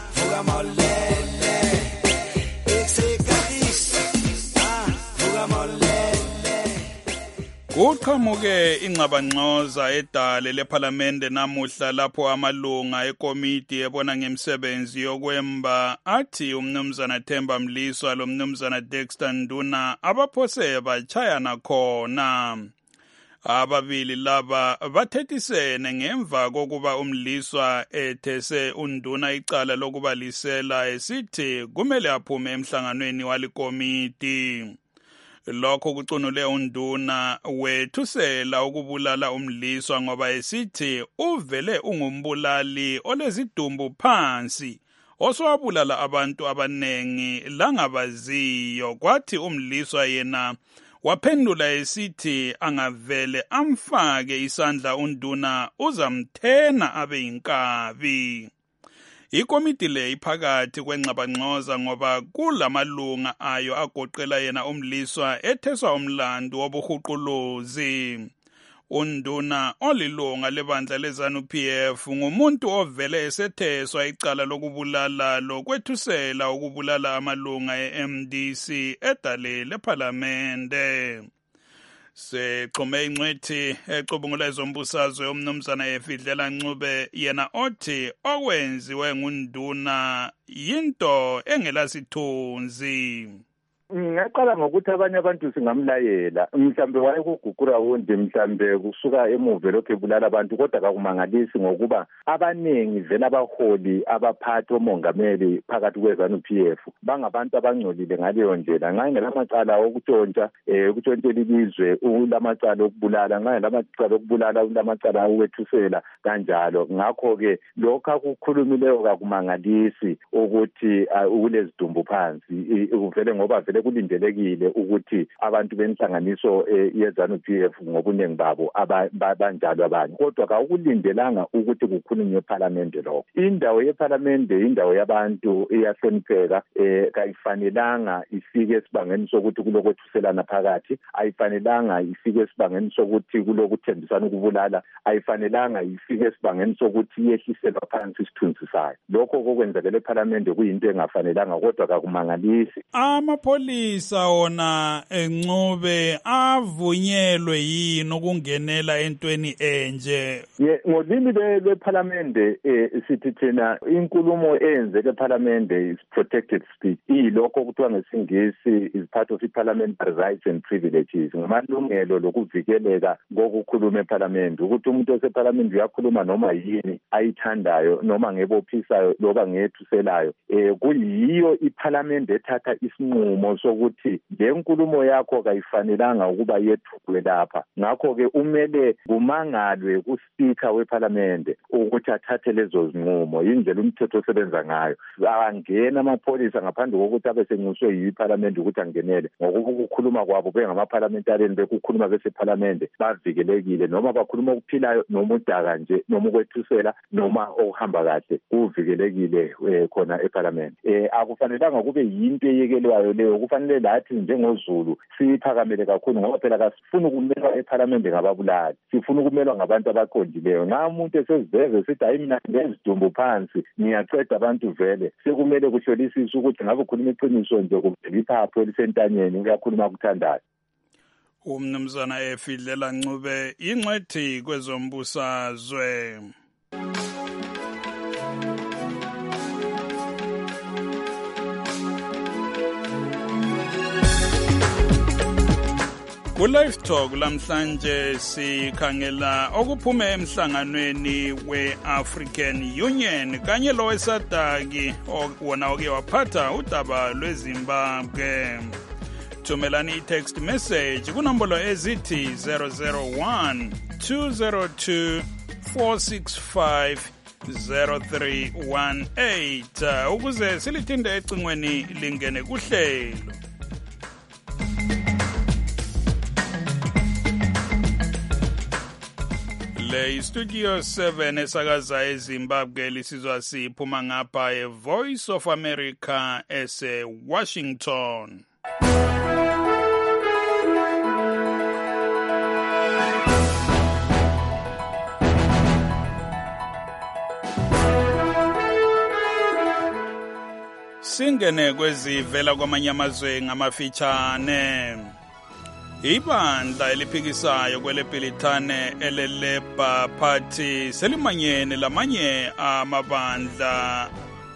Kuqhamuke ingxabangxoza edale lephalamende namuhla lapho amalunga ekomiti ebona ngemisebenzi yokwemba athi umnumzana Themba Mliswa lo mnumzana Dexter Nduna abaphose bachayana khona. Ababili laba bathethisene ngemva kokuba uMliswa ethese uNduna icala lokubalisela esithi kumele aphume emhlanganweni walikomiti. Lokho kucunule uNduna wethusela ukubulala uMliswa ngoba esithi uvele ungumbulali olezidumbu phansi osowabulala abantu abanengi langabaziyo. Kwathi umliswa yena waphendula esithi angavele amfake isandla unduna uzamthena abe yinkabi. Ikomiti le iphakathi kwenxabanxoza ngoba kulamalunga ayo agoqela yena umliswa etheswa umlandu wobuhuquluzi. Unduna olilunga lebandla leZANU-PF ngumuntu ovele esetheswa icala lokubulala lokwethusela ukubulala amalunga e-MDC edale lephalamende. Sexhume ingcwethi ecubungula ezombusazwe umnumzana Efidlela Ncube yena othi okwenziwe ngunduna yinto engelasithunzi. Ngaqala ngokuthi abanye abantu singamlayela mhlambe wayekugugura wonke mhlambe kusuka emuve lokho ebulala abantu kodwa kakumangalisi ngokuba abanengi vele abaholi abaphathi omongameli phakathi kweZANU-PF bangabantu abangcolile ngaleyo ndlela nxa ngelamacala okutshontsha ukutshontshela ilizwe ulamacala okubulala nxa ngelamacala okubulala ulamacala okwethusela kanjalo. Ngakho-ke lokho akukhulumileyo kakumangalisi ukuthi kulezidumbu phansi uvele ngoba vele kulindelekile ukuthi abantu benhlanganiso yeZANU-PF ngobuningi babo abanjalo abanye kodwa kawukulindelanga ukuthi kukhulunywe ePhalamende lokho. Indawo yePhalamende indawo yabantu iyahlonipheka kayifanelanga ifike esibangeni sokuthi kulokwethuselana phakathi, ayifanelanga ifike esibangeni sokuthi kulokuthembisana ukubulala, ayifanelanga ifike esibangeni sokuthi yehliselwa phansi isithunzi sayo. Lokho kokwenzakela ePhalamende kuyinto engafanelanga kodwa kakumangalisi. Amapholisa wona Ncube avunyelwe yini ukungenela entweni enje? Ngolimi lwePhalamende sithi thina inkulumo eyenzeke ePhalamende is protected speech. Ilokho kuthiwa ngesingisi is part of parliamentary rights and privileges. Ngamalungelo lokuvikeleka kokukhuluma ePhalamende ukuthi umuntu osePhalamende uyakhuluma noma yini ayithandayo noma ngebophisayo loba ngethuselayo. Kuyiyo iPhalamende ethatha isinqumo sokuthi le nkulumo yakho kayifanelanga ukuba yethulwe lapha. Ngakho-ke umele kumangalwe kuSpeaker wePhalamende ukuthi athathe lezo zinqumo. Yindlela umthetho osebenza ngayo. Angena amapholisa ngaphandle kokuthi abe senxuswe yiPhalamende ukuthi angenele ngokuba ukukhuluma kwabo bengamaphalamentaryeni bekukhuluma besePhalamende bavikelekile noma bakhuluma okuphilayo noma udaka nje noma ukwethusela noma okuhamba kahle kuvikelekile khona ePhalamende. Akufanelanga kube yinto eyekelwayo leyo. Kufanele lathi njengoZulu siyiphakamele kakhulu ngoba phela kasifuni ukumelwa ePhalamende ngababulali, sifuna ukumelwa ngabantu abaqondileyo. Nxa umuntu eseziveze sithi hayi mina ngezidumbu phansi ngiyaqeda abantu vele sekumele kuhlolisise ukuthi ngabe ukhuluma iqiniso nje kumbe iphapho elisentanyeni uyakhuluma kuthandayo. Umnumzana Efidlela Ncube ingcwethi kwezombusazwe. Ku-Live Talk lamhlanje sikhangela okuphume emhlanganweni we-African Union kanye lowesadaki wona oke waphatha udaba lweZimbabwe. Thumelani i-text message kunombolo ezithi 001 202 465 0318 ukuze silithinde ecingweni lingene kuhlelo. Le Studio 7 esakaza eZimbabwe lisizwa siphuma ngapha eVoice of America ese-Washington. Singene kwezivela kwamanye amazwe ngamafitshane. Ibandla eliphikisayo kweleBhilithane eleLabour Party selimanyene lamanye amabandla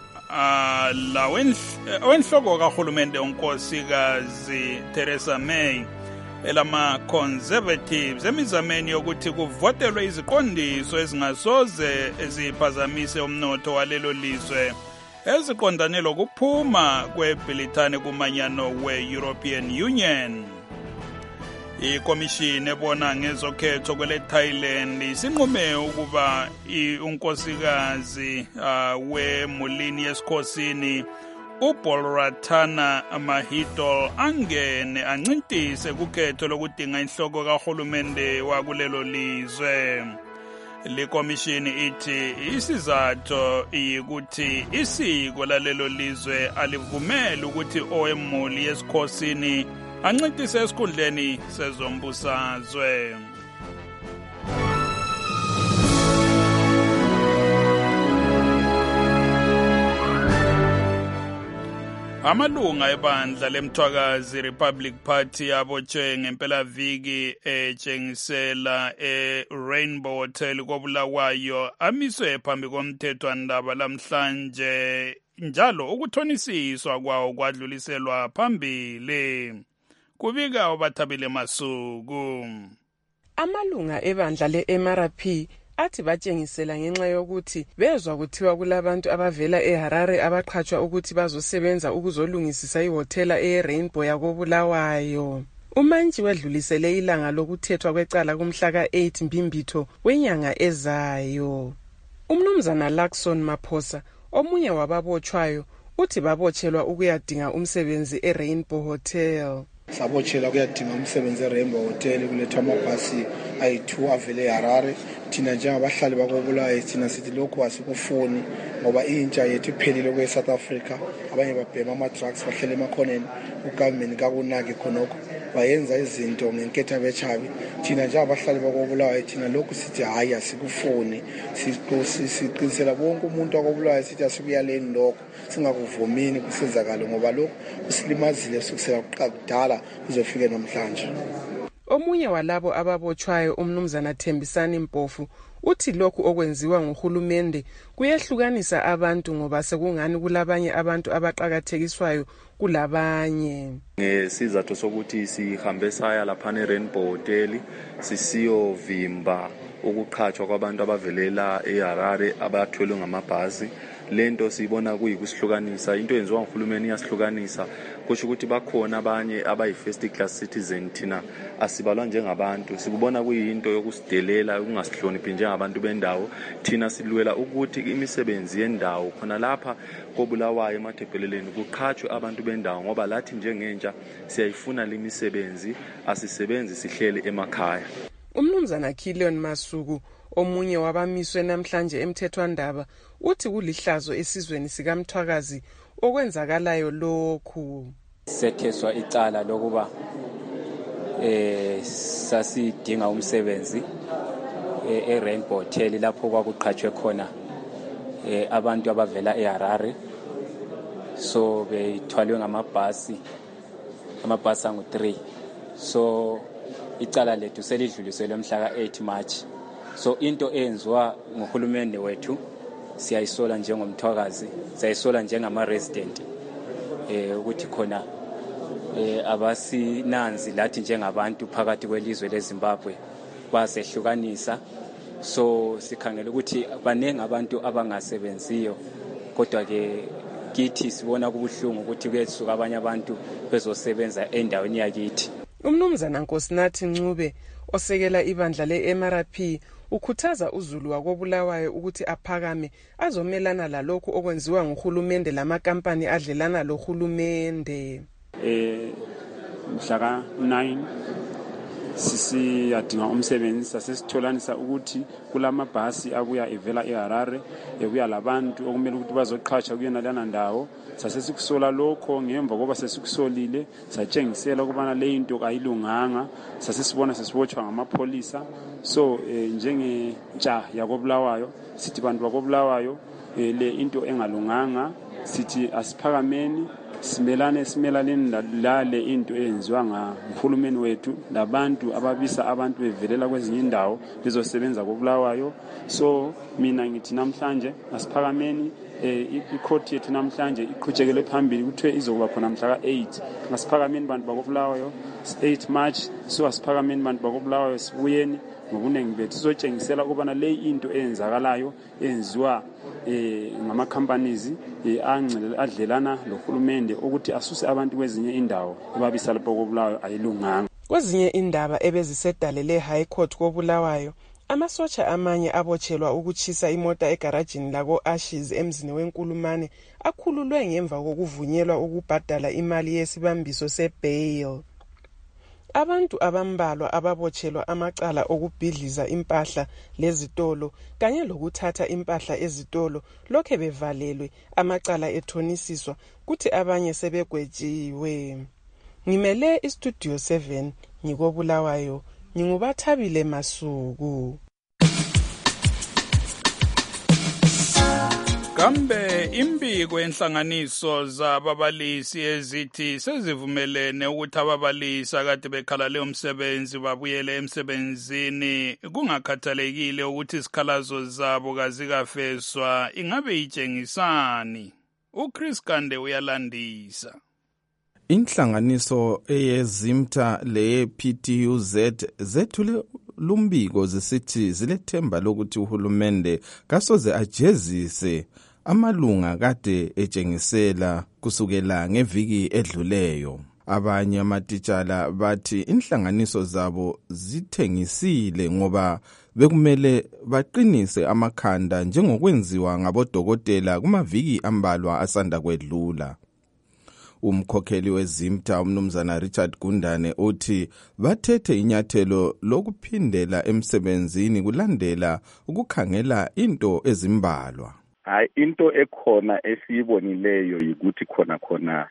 wenhloko kahulumende unkosikazi Theresa May elama-Conservatives emizameni yokuthi kuvotelwe iziqondiso ezingasoze eziphazamise umnotho walelo lizwe eziqondane lokuphuma kweBhilithane kumanyano we-European Union. ikomishini ebona ngezokhetho kwele Thailand isinqume ukuba unkosikazi wemulini yesikhosini uBolratana Mahidol angene ancintise kukhetho lokudinga inhloko kahulumende wakulelo lizwe. Likomishini ithi isizathu yikuthi isiko lalelo lizwe alivumeli ukuthi owemuli yesikhosini ancintise esikhundleni sezombusazwe. Amalunga ebandla lemthwakazi Republic Party abotshwe ngempelaviki etshengisela Rainbow Hotel koBulawayo amiswe phambi komthethwandaba lamhlanje njalo ukuthonisiswa kwawo kwadluliselwa phambili. Kubika obathabile Masuku. Amalunga ebandla le-MRP athi batshengisela ngenxa yokuthi bezwa kuthiwa kulabantu abavela eHarare abaqhatshwa ukuthi bazosebenza ukuzolungisisa ihotela eRainbow yakoBulawayo. Umantshi wedlulisele ilanga lokuthethwa kwecala kumhla ka-8 Mbimbitho wenyanga ezayo. Umnumzana Lakson Maphosa, omunye wababotshwayo, uthi babotshelwa ukuyadinga umsebenzi eRainbow Hotel. Sabotshelwa ukuyadinga umsebenzi eRainbow Hotel kulethwa amabhasi ayi-2 avele eHarare. Thina njengabahlali bakoBulawayo thina sithi lokhu asikufuni ngoba intsha yethu iphelile kwe-South Africa. Abanye babhema ama-drugs bahlele emakhoneni, ugovernment kakunaki khonokho bayenza izinto ngenketha bechabi. Thina njengabahlali bakoBulawayo thina lokhu sithi hayi asikufuni. Siqinisela bonke umuntu wakoBulawayo sithi asikuyaleni lokho, singakuvumini kusizakale ngoba lokhu usilimazile kusukela kudala kuzofika namhlanje. Omunye walabo ababotshwayo umnumzana Thembisani Mpofu uthi lokhu okwenziwa nguhulumende kuyehlukanisa abantu ngoba sekungani kulabanye abantu abaqhakathekiswayo kulabanye. Ngesizathu sokuthi sihambe saya lapha eRainbow Hotel sisiyovimba ukuqhatshwa kwabantu abavelela eHarare abathwelwe ngamabhasi. Lento sibona kuyikusihlukanisa, into yenziwa nguhulumeni iyasihlukanisa. Kusho ukuthi bakhona abanye abayi-first class citizen thina asibalwa njengabantu. Sikubona kuyinto yokusidelela ukungasihloniphi njengabantu bendawo. Thina silwela ukuthi imisebenzi yendawo khona lapha koBulawayo emathebheleleni kuqhatshwe abantu bendawo ngoba lathi njengentsha siyayifuna lemisebenzi, asisebenzi sihlele emakhaya. Umnumzana Kilion Masuku, omunye wabamiswe namhlanje emthethwandaba, uthi kulihlazo esizweni sikamthwakazi okwenzakalayo lokhu. Setheswa icala lokuba sasidinga umsebenzi eRainbow Hotel lapho kwakuqhatshwe khona abantu abavela eHarare, so bethwalwe ngamabhasi angu-3. So icala lethu selidluliselwe mhla ka-8 March. So into eyenziwa nguhulumende wethu siyayisola njengomthwakazi, siyayisola njengama-resident ukuthi khona abasinanzi lathi njengabantu phakathi kwelizwe leZimbabwe basehlukanisa. So sikhangela ukuthi baningi abantu abangasebenziyo, kodwa ke kithi sibona kubuhlungu ukuthi kuyesuka abanye abantu bezosebenza endaweni yakithi. Umnumzana Nkosinathi Ncube osekela ibandla le-MRP ukhuthaza uZulu wakoBulawayo ukuthi aphakame azomelana lalokhu okwenziwa nguhulumende lamakampani adlelana lohulumende. Mhla ka-9 sisiyadinga umsebenzi, sasesitholanisa ukuthi kulamabhasi abuya evela eHarare ebuya labantu okumele ukuthi bazoqhatsha kuyena lana ndawo. Sasesikusola lokho, ngemva koba sesikusolile satshengisela ukubana le into ayilunganga, sasesibona sesibotshwa ngamapholisa. So njengentsha yakoBulawayo sithi bantu bakoBulawayo le into engalunganga, sithi asiphakameni simelaleni lale into eyenziwa nguhulumeni wethu labantu ababisa abantu bevelela kwezinye indawo bezosebenza koBulawayo. So mina ngithi namhlanje asiphakameni, icourt yethu namhlanje iqhutshekele phambili kuthiwe izokuba khona mhla ka-8. Ngasiphakameni bantu bakoBulawayo 8 March. So asiphakameni bantu bakoBulawayo sibuyeni ngobuningi bethu sizotshengisela ukubana le into eyenzakalayo eyenziwa ngama-companies adlelana lohulumende ukuthi asuse abantu kwezinye indawo ebabisa lapho koBulawayo ayilunganga. Kwezinye indaba ebezisedalele High Court koBulawayo, amasotsha amanye abotshelwa ukutshisa imota egarajini lako Ashes emzini weNkulumane akhululwe ngemva kokuvunyelwa ukubhadala imali yesibambiso sebail. Abantu abambalwa ababotshelwa amacala okubhidliza impahla lezitolo kanye lokuthatha impahla ezitolo lokhe bevalelwe, amacala ethonisiswa kuthi abanye sebegwetshiwe. Ngimele iStudio 7 ngikoBulawayo, nginguBathabile Masuku. Kambe imbiko enhlanganiso zababalisi ezithi sezivumelene ukuthi ababalisi akade bekhalale umsebenzi babuyele emsebenzini kungakhathalekile ukuthi isikhalazo zabo kazikafezwa, ingabe itshengisani? uChris Kande uyalandisa. Inhlanganiso eyeZimta lePTUZ zethule lumbiko zisithi zilethemba lokuthi uhulumende kasoze ajezise amalunga kade etshengisela kusukela ngeviki edluleyo. Abanye amatitshala bathi inhlanganiso zabo zithengisile ngoba bekumele baqinise amakhanda njengokwenziwa ngabodokotela kumaviki ambalwa asanda kwedlula. Umkhokheli weZimta umnumzana Richard Gundane uthi bathethe inyathelo lokuphindela emsebenzini kulandela ukukhangela into ezimbalwa. Hayi, into ekhona esiyibonileyo ukuthi khona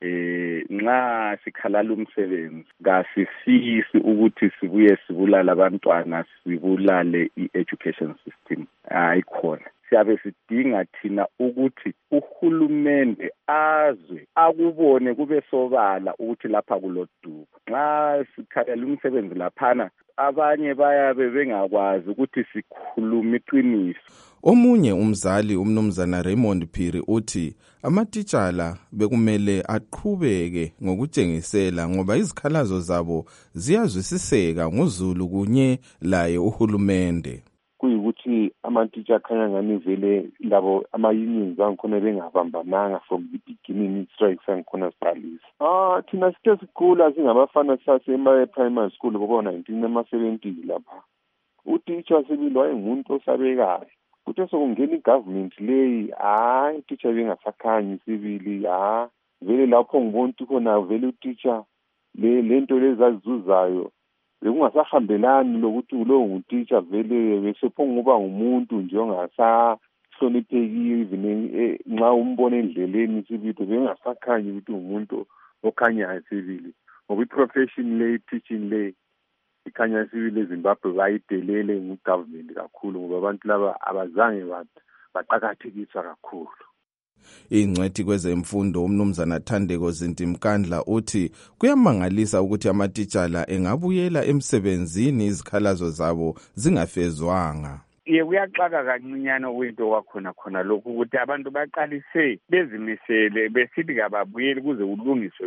nxa sikhalala umsebenzi kasisisi ukuthi sibuye sibulala abantwana, sibulale i-education system. Hayi khona. Siyabe sidinga thina ukuthi uhulumende azwe akubone kube sobala ukuthi lapha kulodubo. Nxa sikhalela umsebenzi laphana abanye bayabe bengakwazi ukuthi sikhuluma iqiniso. Omunye umzali umnumzana Raymond Phiri uthi amatitshala bekumele aqhubeke ngokutshengisela ngoba izikhalazo zabo ziyazwisiseka ngozulu kunye laye uhulumende. Kuyikuthi amatitsha akhanya ngani vele labo ama-unions angikhona bengabambananga from the beginning, strikes angikhona siqalisa. Thina sithe sikhula singabafana sasema-primary school bobo-1970 lapha. Utitsha sibili wayengumuntu osabekayo. Kuthe sokungena igovernment leyi, utitsha bengasakhanyi sibili, vele lapho ngibona ukuthi khona vele utitsha lento lezazizuzayo bekungasahambelani lokuthi lowo ngutitsha vele besephonguba ngumuntu nje ongasahloniphekile nxa umbona endleleni sibili bengasakhanyi ukuthi umuntu okhanyayo sibili. Ngoba i-profession le, teaching le ikhanya sibili eZimbabwe bayidelele ngugovernment kakhulu ngoba abantu laba abazange baqakathekiswa kakhulu. Ingcwethi kwezemfundo umnumzana Thandeko Zintimkandla uthi kuyamangalisa ukuthi amatitshala engabuyela emsebenzini izikhalazo zabo zingafezwanga. Kuyaxaka kancinyane kwinto kwakhona lokhu ukuthi abantu baqalise bezimisele besithi kababuyeli kuze kulungiswe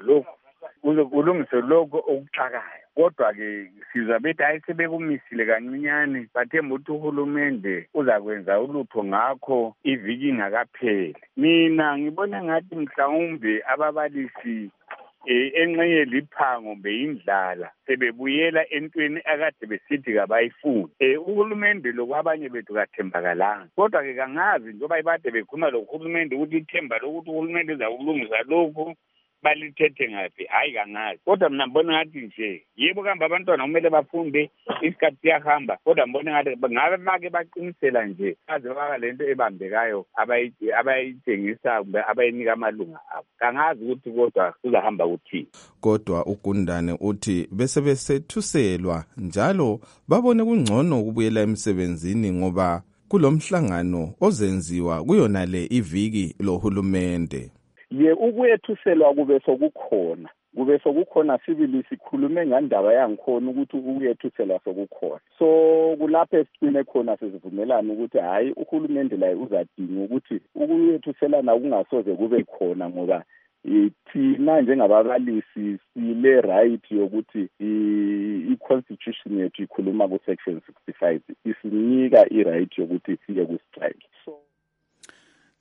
lokho okuxakayo. Kodwa-ke sizwa bethi hayi sebekumisile kancinyane bathemba ukuthi uhulumende uzakwenza ulutho ngakho iviki ingakapheli. Mina ngibona ngathi mhlawumbe ababalisi enxenye liphango beyindlala sebebuyela entweni akade besithi kabayifuni. Uhulumende lokwabanye bethu kathembakalanga. Kodwa-ke kangazi njengoba ibade bekhulumalohulumende ukuthi ithemba lokuthi uhulumende uzakulungisa lokhu balithethe ngaphi, hayi kangazi. Kodwa mina mbona ngathi nje yebo kambe abantwana kumele bafunde, isikhathi siyahamba, kodwa mbona ngathi ngabe bake baqinisela nje aze baka lento ebambekayo abayitshengisa kumbe abayinika amalunga abo. Kangazi ukuthi kodwa kuzahamba kuthini. Kodwa uGundane uthi bese besethuselwa njalo babone kungcono ukubuyela emsebenzini ngoba kulomhlangano ozenziwa kuyona le iviki lohulumende. Ukuyethuselwa kube sokukhona sibili sikhulume ngandaba yangikhona ukuthi ukuyethuselwa sokukhona. So kulapho esicine khona sesivumelana ukuthi hayi uhulumende laye uzadinga ukuthi ukuyethuselana kungasoze kube khona ngoba thina njengababalisi sile right yokuthi i-constitution yethu ikhuluma ku-section 65 isinika i-right yokuthi siye ku-strike.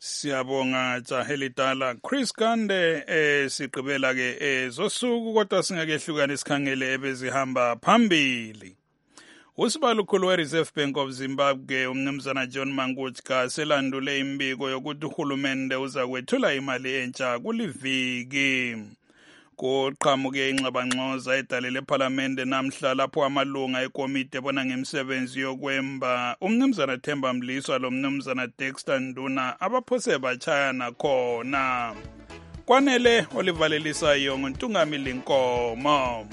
Siyabonga Jahelidala Chris Kande sigqibela ke zosuku kodwa singakehlukana isikhangele ebezihamba phambili. Usibalukhulu we-Reserve Bank of Zimbabwe umnumzana John Mangutska selandule imbiko yokuthi uhulumende uza kwethula imali entsha kuliviki. Kuqhamuke ingxabangxoza edalele ephalamende namhla lapho amalunga ekomiti ebona ngemisebenzi yokwemba umnumzana Themba Mliswa lo mnumzana Dexter Nduna abaphose bachayana khona. Kwanele Olivalelisa yonke Ntungamili Nkomo.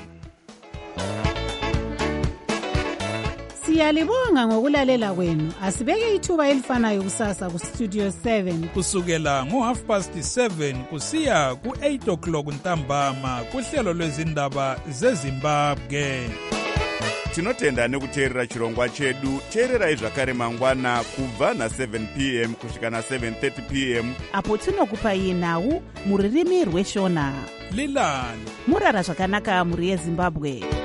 Siyalibonga ngokulalela kwenu. Asibeke ithuba elifanayo kusasa ku Studio 7 kusukela ngo7:30 kusiya ku8 o'clock ntambama kuhlelo lwezindaba zeZimbabwe. Tinotenda nekuteerera chirongwa chedu. Teererai zvakare mangwana kubva na7 p.m. kusvika na7:30 p.m. apo tinokupai nhau muririmi rweshona. Lilani murara zvakanaka muri yeZimbabwe.